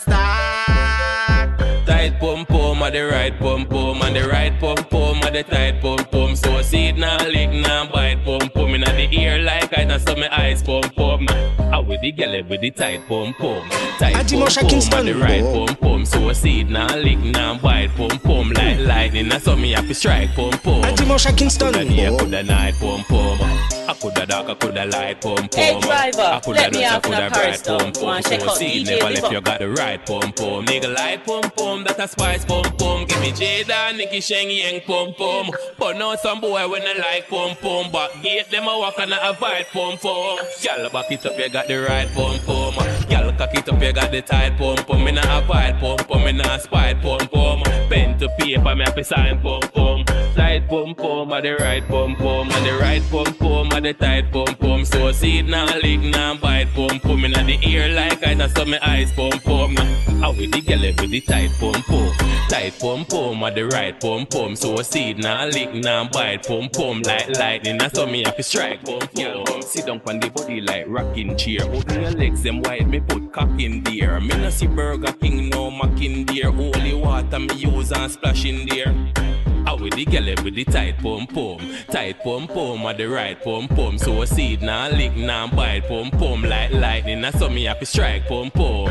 star. Tight pum pum, and the right pum pum, and the right pum pum, and the tight pum pum. So see it now, lick now, bite pum pum in the ear like I and so my eyes pum pum. I with the girl with the tight pum pum, tight pum pum, and the right pum pum. So see it now, lick now, bite pum pum like lightning. And so me have to strike pum pum. Anti-Mosha Kingston. Coulda day, coulda night pum pum. I coulda dark, I coulda light, pum pum. Hey driver, I coulda let me dance, I out in coulda a Paris bright, town. pum pum. Wanna check So out see, D J never Liver. if you got the right, pum pum. Nigga light, pum pum, that a spice, pum pum. Give me Jada, Nicky Sheng Yang, pum pum. But now some boy when I like pum pum, but gate them a walk and a avoid pum pum. Y'all back it up, you got the right pum pum. Y'all cock it up, you got the tight pum pum. Me nah avoid pum pum, me nah spite pum pum. Pen to paper, me have to sign pum pum. Tight pum pum, a the right pum pum, and the right pum pum, a the tight pum pum. So see it now, lick now, bite pum pum. Inna the ear like I just saw me eyes pum pum. How with the girl with the tight pum pum, tight pum pum, a the right pum pum. So see it now, lick now, bite pum pum like lightning. I saw me have to strike pum pum. Sit down on the body like rocking chair. Open your legs them wide, me put cock in there. Me no see Burger King no mac in there. Holy water me use and splash in there. How with the girl with the tight pum pum, tight pum pum, at the right pum pum. So see it now, lick now, bite pum pum like lightning. I saw me have to strike pum pum.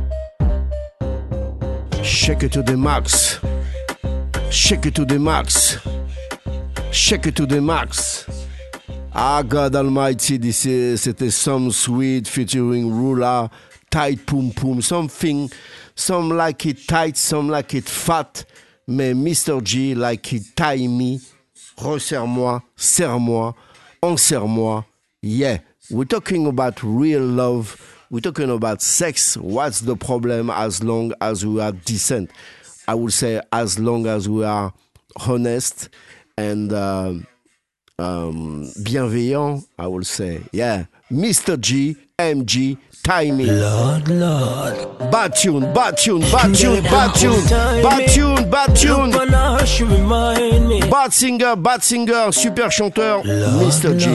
Shake it to the max. Shake it to the max. Shake it to the max. Ah, God Almighty, this is, c'était Some Sweet featuring Rula, tight pum pum, something, some like it tight, some like it fat, mais mister G like it tie me, resserre-moi, serre-moi, enserre-moi, yeah. We're talking about real love, we're talking about sex, what's the problem as long as we are decent? I would say as long as we are honest and... Uh, Um, bienveillant, I will say. Yeah. mister G, M G, Timey. Lord, Lord. Bad tune, bad tune, bad tune, bad tune, bad tune, bad tune. Bad singer, bad singer, super chanteur, Lord, mister G.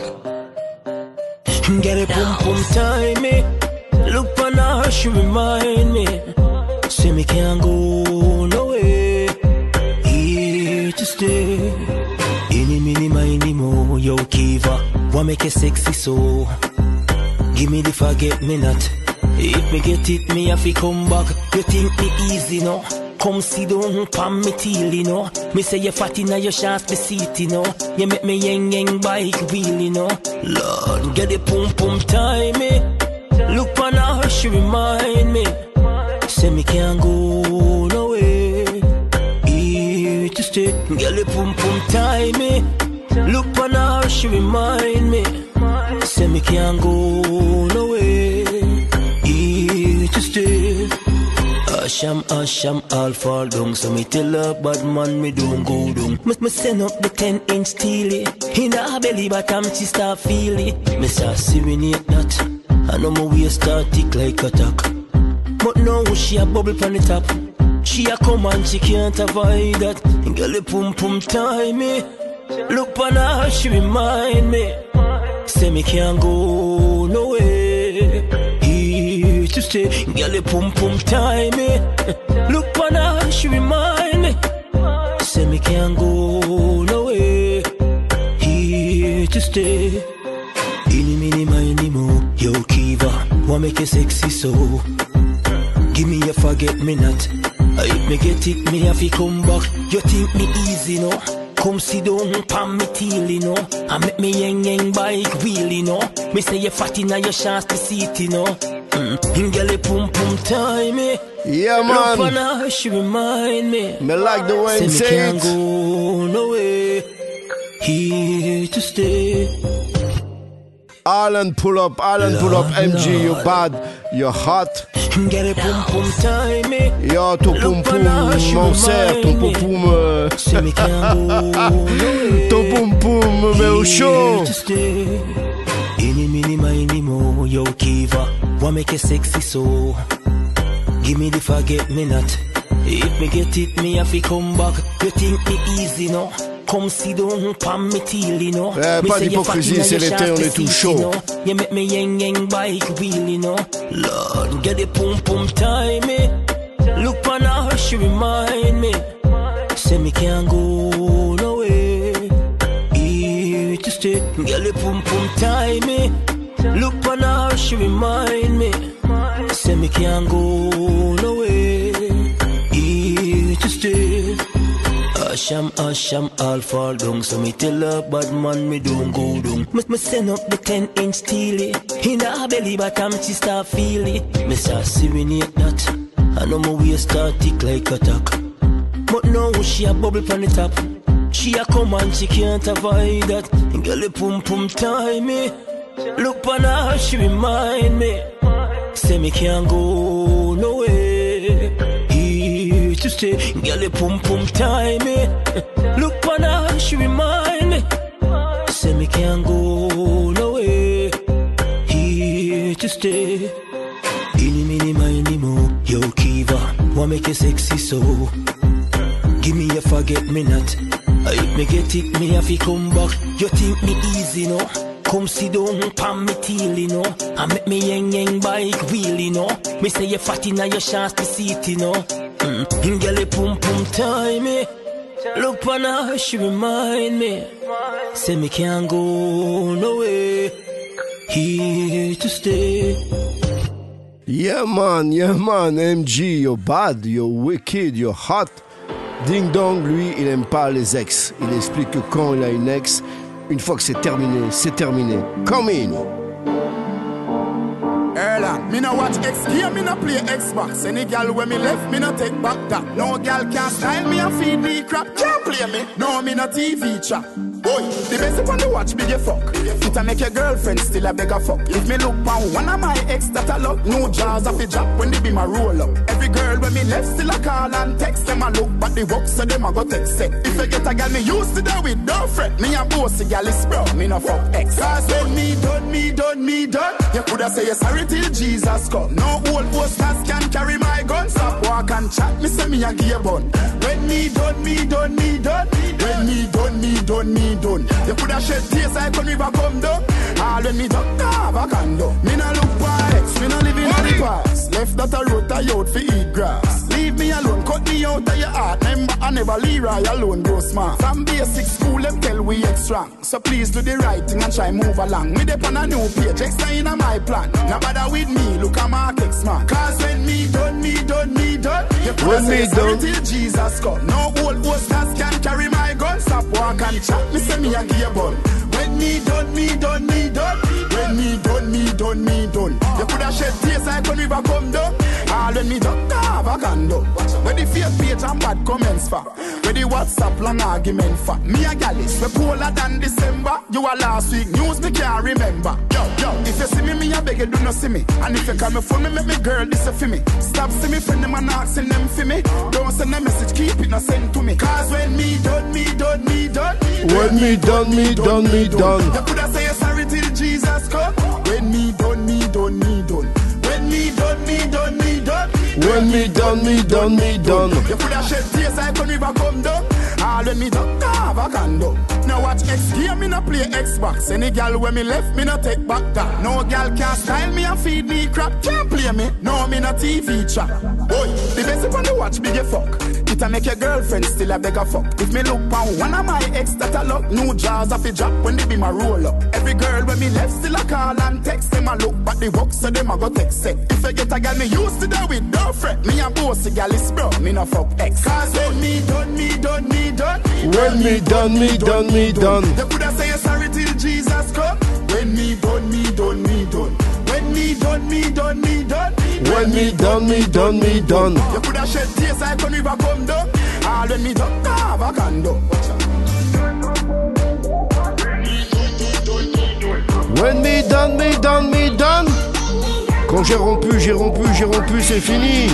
Get it boom boom timey. Look on her, she remind me. Say me can't go nowhere. Here to stay. Any mini miny mo, yo Kiva, wanna make it sexy so. Give me the forget me not. If me get it, me have to come back. You think me easy no? Come sit down, pam me till you know. Me say you fat inna your shaft be seat you know. You make me yang yang bike wheel you know. Lord, get the pum pum timey. Look on her, she remind me. Say me can't go nowhere. Here to stay, girl the pum pum timey. Look on her, she remind me. Say me can't go nowhere. Here to stay. Asham, Asham, all fall down. So me tell her, bad man, me don't go down. Me, me send up the ten inch steely. In her belly bottom, she start feel it. Me start serenade that. I know my waist start tick like a tack. But now she a bubble from the top. She a come and she can't avoid that. Girl, the pum pum timey. Look on her, she remind me. Say me can't go nowhere. Here to stay. Girl, the pum pum timey. Look on her, she remind me. Say me can't go nowhere. Here to stay. Any mini miny mo, yo Kiva, wanna make it sexy so. Give me a forget me not. If me get it, me have to come back. You think me easy no? Come sit down, pam me till you know. I make me yang yang bike wheel you know. Me say you fat inna your chance to see it you know. Mm. Girl, you pum pum timey. Yeah man. Look on her, she remind me. Me like the way it say me can't it. go nowhere. Here to stay. Alan pull up, Alan pull up, M G, you bad, you're hot. Get it pum pum timey. Yo, ton pum pum, mon cerf, ton pum pum. euh. Ton pum pum, mais au chaud. Any mini miny mo, yo Kiva, wanna make it sexy so. Give me the forget me not. If me get it, me have to come back. You think me easy no? Come sit down, pam me till you know. Eh, pas d'hypocrisie, c'est l'été, on est tout chaud. You make me yang yang bike wheel you know. Lord, get the pum pum timey. Look on her, she remind me. Say me can't go nowhere. Here to stay. Get the pum pum timey. Look on her, she remind me. Say me can't go nowhere. Here to stay. Hush am, hush am, all fall down. So me tell her, bad man, me don't go down. Me, me send up the ten inch steely. In her belly bottom, she start feel it. Me start serenade that. I know my waist start tick like a tack. But now she a bubble from the top. She a come and she can't avoid that. Girl, the pum pum time me. Look on her, she remind me. Say me can't go nowhere. Here to stay. Girl, the pum pum time me. Look on her, she remind me. Say me can't go nowhere. Here to stay. Any mini miny mo. Yo Kiva, wanna make you sexy so. Give me a forget me not. If me get it, me have to come back. You think me easy, no? Come sit down, pan me till, you know. I make me yang yang bike wheel, you know. Me say you fat in your chance to see it, you know. Mm. Girl, a pum pum time, me. Look on her, she remind me. Say me can't go nowhere. Here to stay. Yeah man, yeah man, M G, you're bad, you're wicked, you're hot. Ding Dong, lui, il aime pas les ex. Il explique que quand il a une ex, une fois que c'est terminé, c'est terminé. Come in. Erlang, me no watch X game, me no play Xbox. Any gal when me left, me no take back that. No gal can style me and feed me crap. Can't play me, no me no T V chat. Boy, the best upon the watch big a fuck. It a make your girlfriend still a beg a fuck. If me look on one of my ex that I love, no jaws off a drop when they be my roll up. Every girl when me left still a call and text them a look, but the work so them a go text it. If you get a gal me used to that with no fret, me a boss a gal is bro, me no fuck ex. Cause when me done, me done, me done, you coulda say you sorry till Jesus come. No old posters can carry my gun. Stop walk and chat, me say me a gear bun. When me done, me done, me done. When me done, me done, me done. You coulda shed tears like when river come down. All when me done, have a condo. Me no look for ex, me no live in the past. Left that a road I out for eat grass. Leave me alone, cut me out of your heart. Remember I never Leroy alone go smart. From basic school them tell we extra. So please do the right thing and try move along. Me dep on a new page, extra in a my plan. Now bother with me, look at my X man. Cause when me done, me done, me done. You when me done till Jesus come. No old posters can carry my gun. Stop walk and chat, me say me a gear bun. When me done, me done, me done. When me done, me done, me done. You coulda shed tears like when river come down. All when me done, have a condo. Where the fake page and bad comments for. Where the WhatsApp long argument for. Me a gallus, we polar than December. You a last week news, me can't remember. Yo, yo, if you see me, me a beg you do not see me. And if you call me phone, me make me girl this a for me. Stop see me friend them and asking them for me. Don't send a message, keep it not send to me. Cause when me done, me done, me done. When me done, me done, me done. You coulda say you sorry till Jesus come. When me done, me done, me done. When me done, me done, me done. When me done, me done, me done. You coulda shed tears like when river come down. All when me done, have a condo. Now watch X game, me no play Xbox. Any gal when me left, me no take back that. No gal can style me and feed me crap. Can't play me, no me no T V chat. Boy, the best upon the watch big a fuck. It a make your girlfriend still a beg a fuck. If me look on one of my ex that I love, no jaws off a drop when they be my roll up. Every girl when me left still a call and text them a look, but the work so them a go text it. If I get a gal me used to that with no fret, me a boss a gal is bro, me no fuck ex. Cause when me done, me done, me done. When me done, me done, me done. You coulda say you sorry till Jesus come. When me done, me done, me done. When me done, me done, me done. When me done, me done, me done. You coulda shed tears like when river come down. All when me done, have a condo. When me done, me done, me done. Quand j'ai rompu, j'ai rompu, j'ai rompu, c'est fini.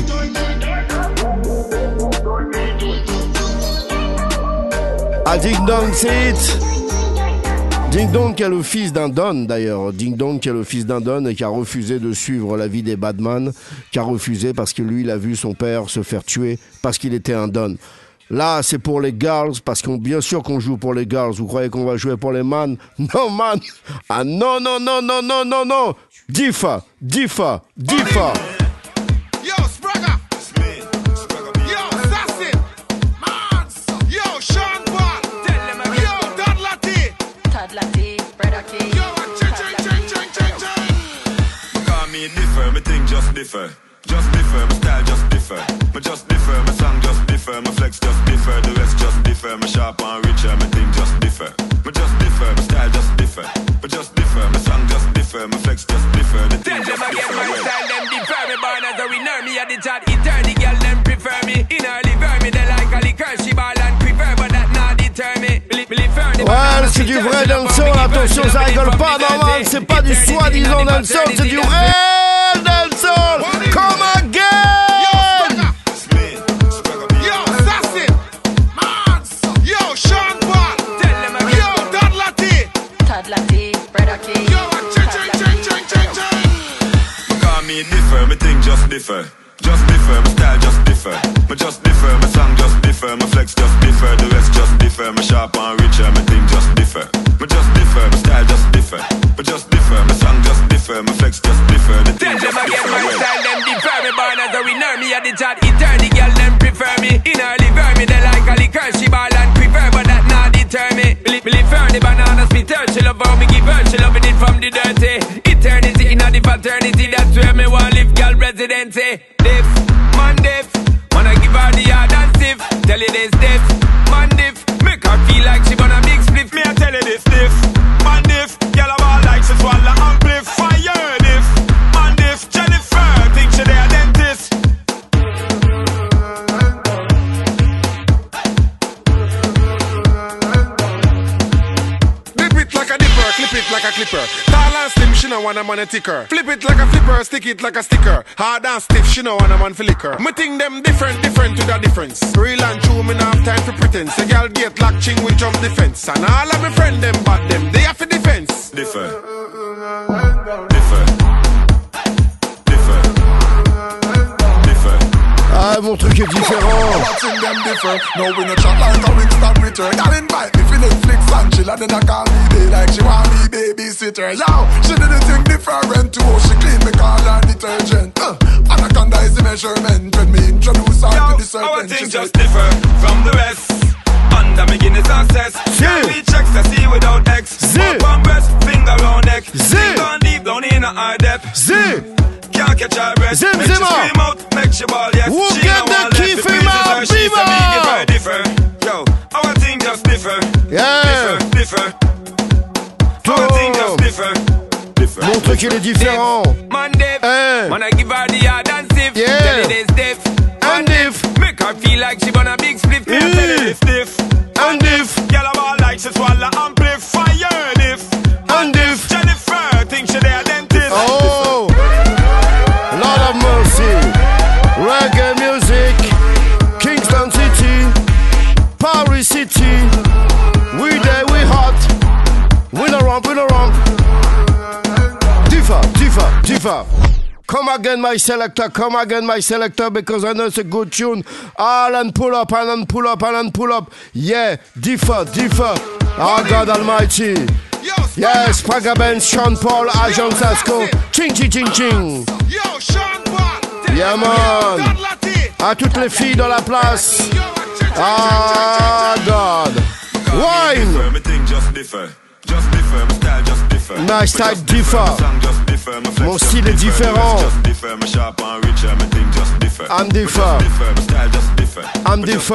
Ah, Ding Dong, c'est it. Ding Dong qui est le fils d'un Don d'ailleurs. Ding Dong qui est le fils d'un Don et qui a refusé de suivre la vie des Badman. Qui a refusé parce que lui, il a vu son père se faire tuer parce qu'il était un Don. Là, c'est pour les girls, parce qu'on bien sûr qu'on joue pour les girls. Vous croyez qu'on va jouer pour les man? Non, man. Ah non, non, non, non, non, non, non. Diffa, Diffa, Diffa. Yo, Spragga. Yo, Assassin. Yo, Sean Paul. Yo, Todd Latty. Todd Latty, Brother Key. Yo, ching, ching, ching, ching, ching, ching. Call me differ, me think just differ. just differ. My style just differ. Me just differ. My song just differ. My flex just differ. The rest just differ. My sharp and richer. My thing just differ. Me just differ. My style just differ. Me just differ. My song just differ. My flex just differ. The thing just differ. My style them differ. Me born as a winner. Me a the chat eater. The girl them prefer me. In early ver me they like a liquor. She ball and prefer, but that not deter me. Ouais, c'est du vrai dancehall, attention, ça rigole pas, normal, c'est pas du soi-disant dancehall, c'est du réel dancehall. Come again! Yo, Sassy, Mans, yo, Sean Paul, yo, Todd Latti, Todd Latti, Brother Key. Yo, ching, ching, ching, ching, ching, ching. Call me differ, my thing just differ. Just differ, my style just differ. Me just differ, my song just differ. My flex just differ, the rest just differ. My sharp and richer, my thing just differ. Me just differ, my style just differ. Me just differ, my song just differ. My flex just differ, the thing just differ. My style them differ, me born as a winner. Me a the chat eater, the girl them prefer me. In early ver me they like a liquor. She ball and prefer, but that not deter me. Me live her, the banana splitter. She love how me give her, she loving it from the dirty. Eternity in a the fraternity, that's where me want live, girl residency. Diff, man diff, man I give her the hard and stiff. Tell you this diff, man diff, make her feel like she wanna big split. Me I tell you this diff, man diff, girl I'm all like she swallow amplifier diff, man diff, Jennifer, think she a dentist. Flip it like a dipper, clip it like a clipper. Tall and slim, she no want a man a ticker. Flip it like a flipper, stick it like a sticker. Hard and stiff, she no want a man for liquor. Me think them different, different to the difference. Real and true, me no have time for pretense. A girl get locked ching with jump defense. And all of my friend them bad them, they have for defense. Differ. Differ. Differ. Differ. Ah, mon truc est différent. Watching them differ. No, we no chat like a Winston return. Y'all invite me for Netflix and chill, and then I call me babe like she want me babysitter. Yo, she did the thing different too. She clean me call her detergent. Uh, Anaconda is the measurement when me introduce her to the serpent. Our thing just differ from the rest. Under me Guinness and cess. Can't reach ecstasy without X. Up on breast, finger round neck. Finger on deep down in a high depth. Can't catch her breath. Zim, make she zima. scream out, make she ball yes. Who She get no the one key left for to my please her. She Viva? say me give her differ. Yo, our thing just differ. Yeah. Differ, differ. Our thing just differ. Differ. Mon truc il est différent. Man diff, man I give her the hard and stiff. Yeah. Tell you this diff, and diff. Make her feel like she wanna big split. Me I tell you this diff, and diff. Girl I'm all like she swallow amplifier diff, and diff. Jennifer think she there dentist. Oh, Lord of mercy. Reggae music, Kingston City, Paris City. We there, we hot. We no wrong, we no wrong. Differ, differ, differ. Come again, my selector, come again, my selector, because I know it's a good tune. Alan pull up, Alan pull up, Alan pull up. Yeah, differ, differ. Oh God Almighty. Yes, Praga Benz, Sean Paul, Agent Sasco. Ching, ching, ching, ching. Yo, Sean Paul. Yeah, man. À toutes les filles dans la place. Ah, God. Wine. My style differ. Mon style est différent. I'm differ. I'm differ.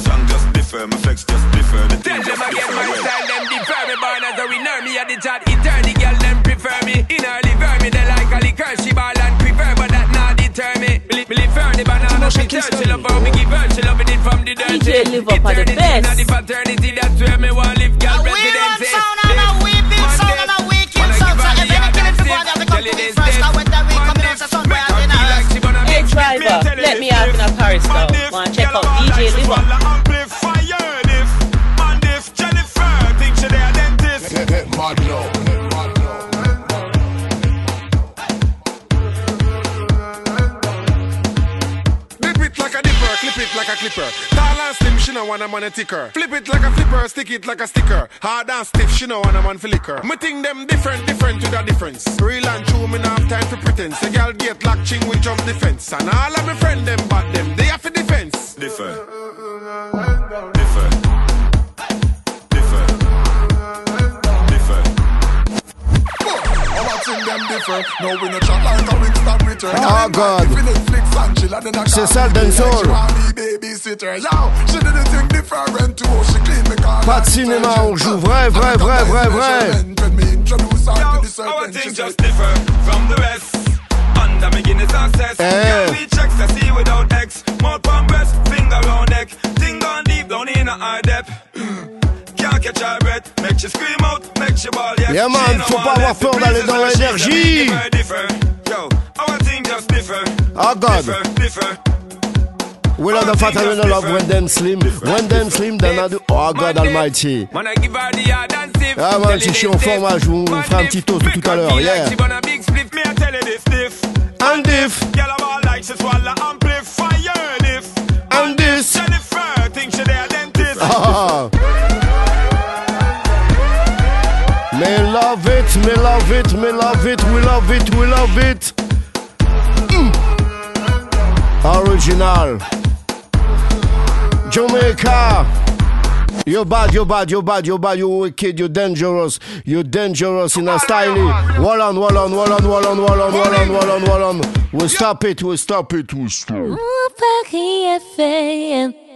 Tell them again my style them differ. Me born as a winner. Me a the chat eater. The girl them prefer me. In early ver me they like a liquor. She ball and prefer, but that not deter me. Me live her the banana splitter. She love how me give her. She loving it from the dirty. D J live up at the best. Eternity, the fraternity. That's where me want live, girl residency. Hey driver, let me out in a Paris though. Wanna check out D J Live Up. Clip it like a clipper. Tall and slim, she no want a man a ticker. Flip it like a flipper, stick it like a sticker. Hard and stiff, she no want a man for liquor. Me think them different, different to the difference. Real and true, me no have time for pretense. A girl get locked ching with jump defense. And all of my friend them bad them, they have for defense. Differ. Differ. Differ. Differ. I'm watching them differ. No, we no chat like a Winston return. Oh God. C'est ça le dancehall. Pas de cinéma, on joue vrai, vrai, vrai, vrai, vrai. Our things just differ from the rest. Under me Guinness access. Can we check to see without X? Mouth on breast, finger round neck. Thing gone deep down in a high depth. Can't catch our breath. Make you scream out, make you ball. Yeah man, faut pas avoir peur d'aller dans l'énergie. Yo, our things just differ. Oh God. Differ, differ. We love the fact that we don't love when them slim. When them slim, then I do. Oh God Almighty. Ah man, si je suis en format, je vous ferai un petit toast tout à l'heure. Yeah. And if. And this. Ah. Me love it, me love it, me love it, we love it, we love it. Mm. Original. Jamaica. You're bad, you're bad, you're bad, you're bad, you're wicked, you're dangerous, you're dangerous in a style. Wall on, wall on, wall on, wall on, wall on, wall on, wall on, wall on. We'll stop it, we'll stop it, we'll stop it.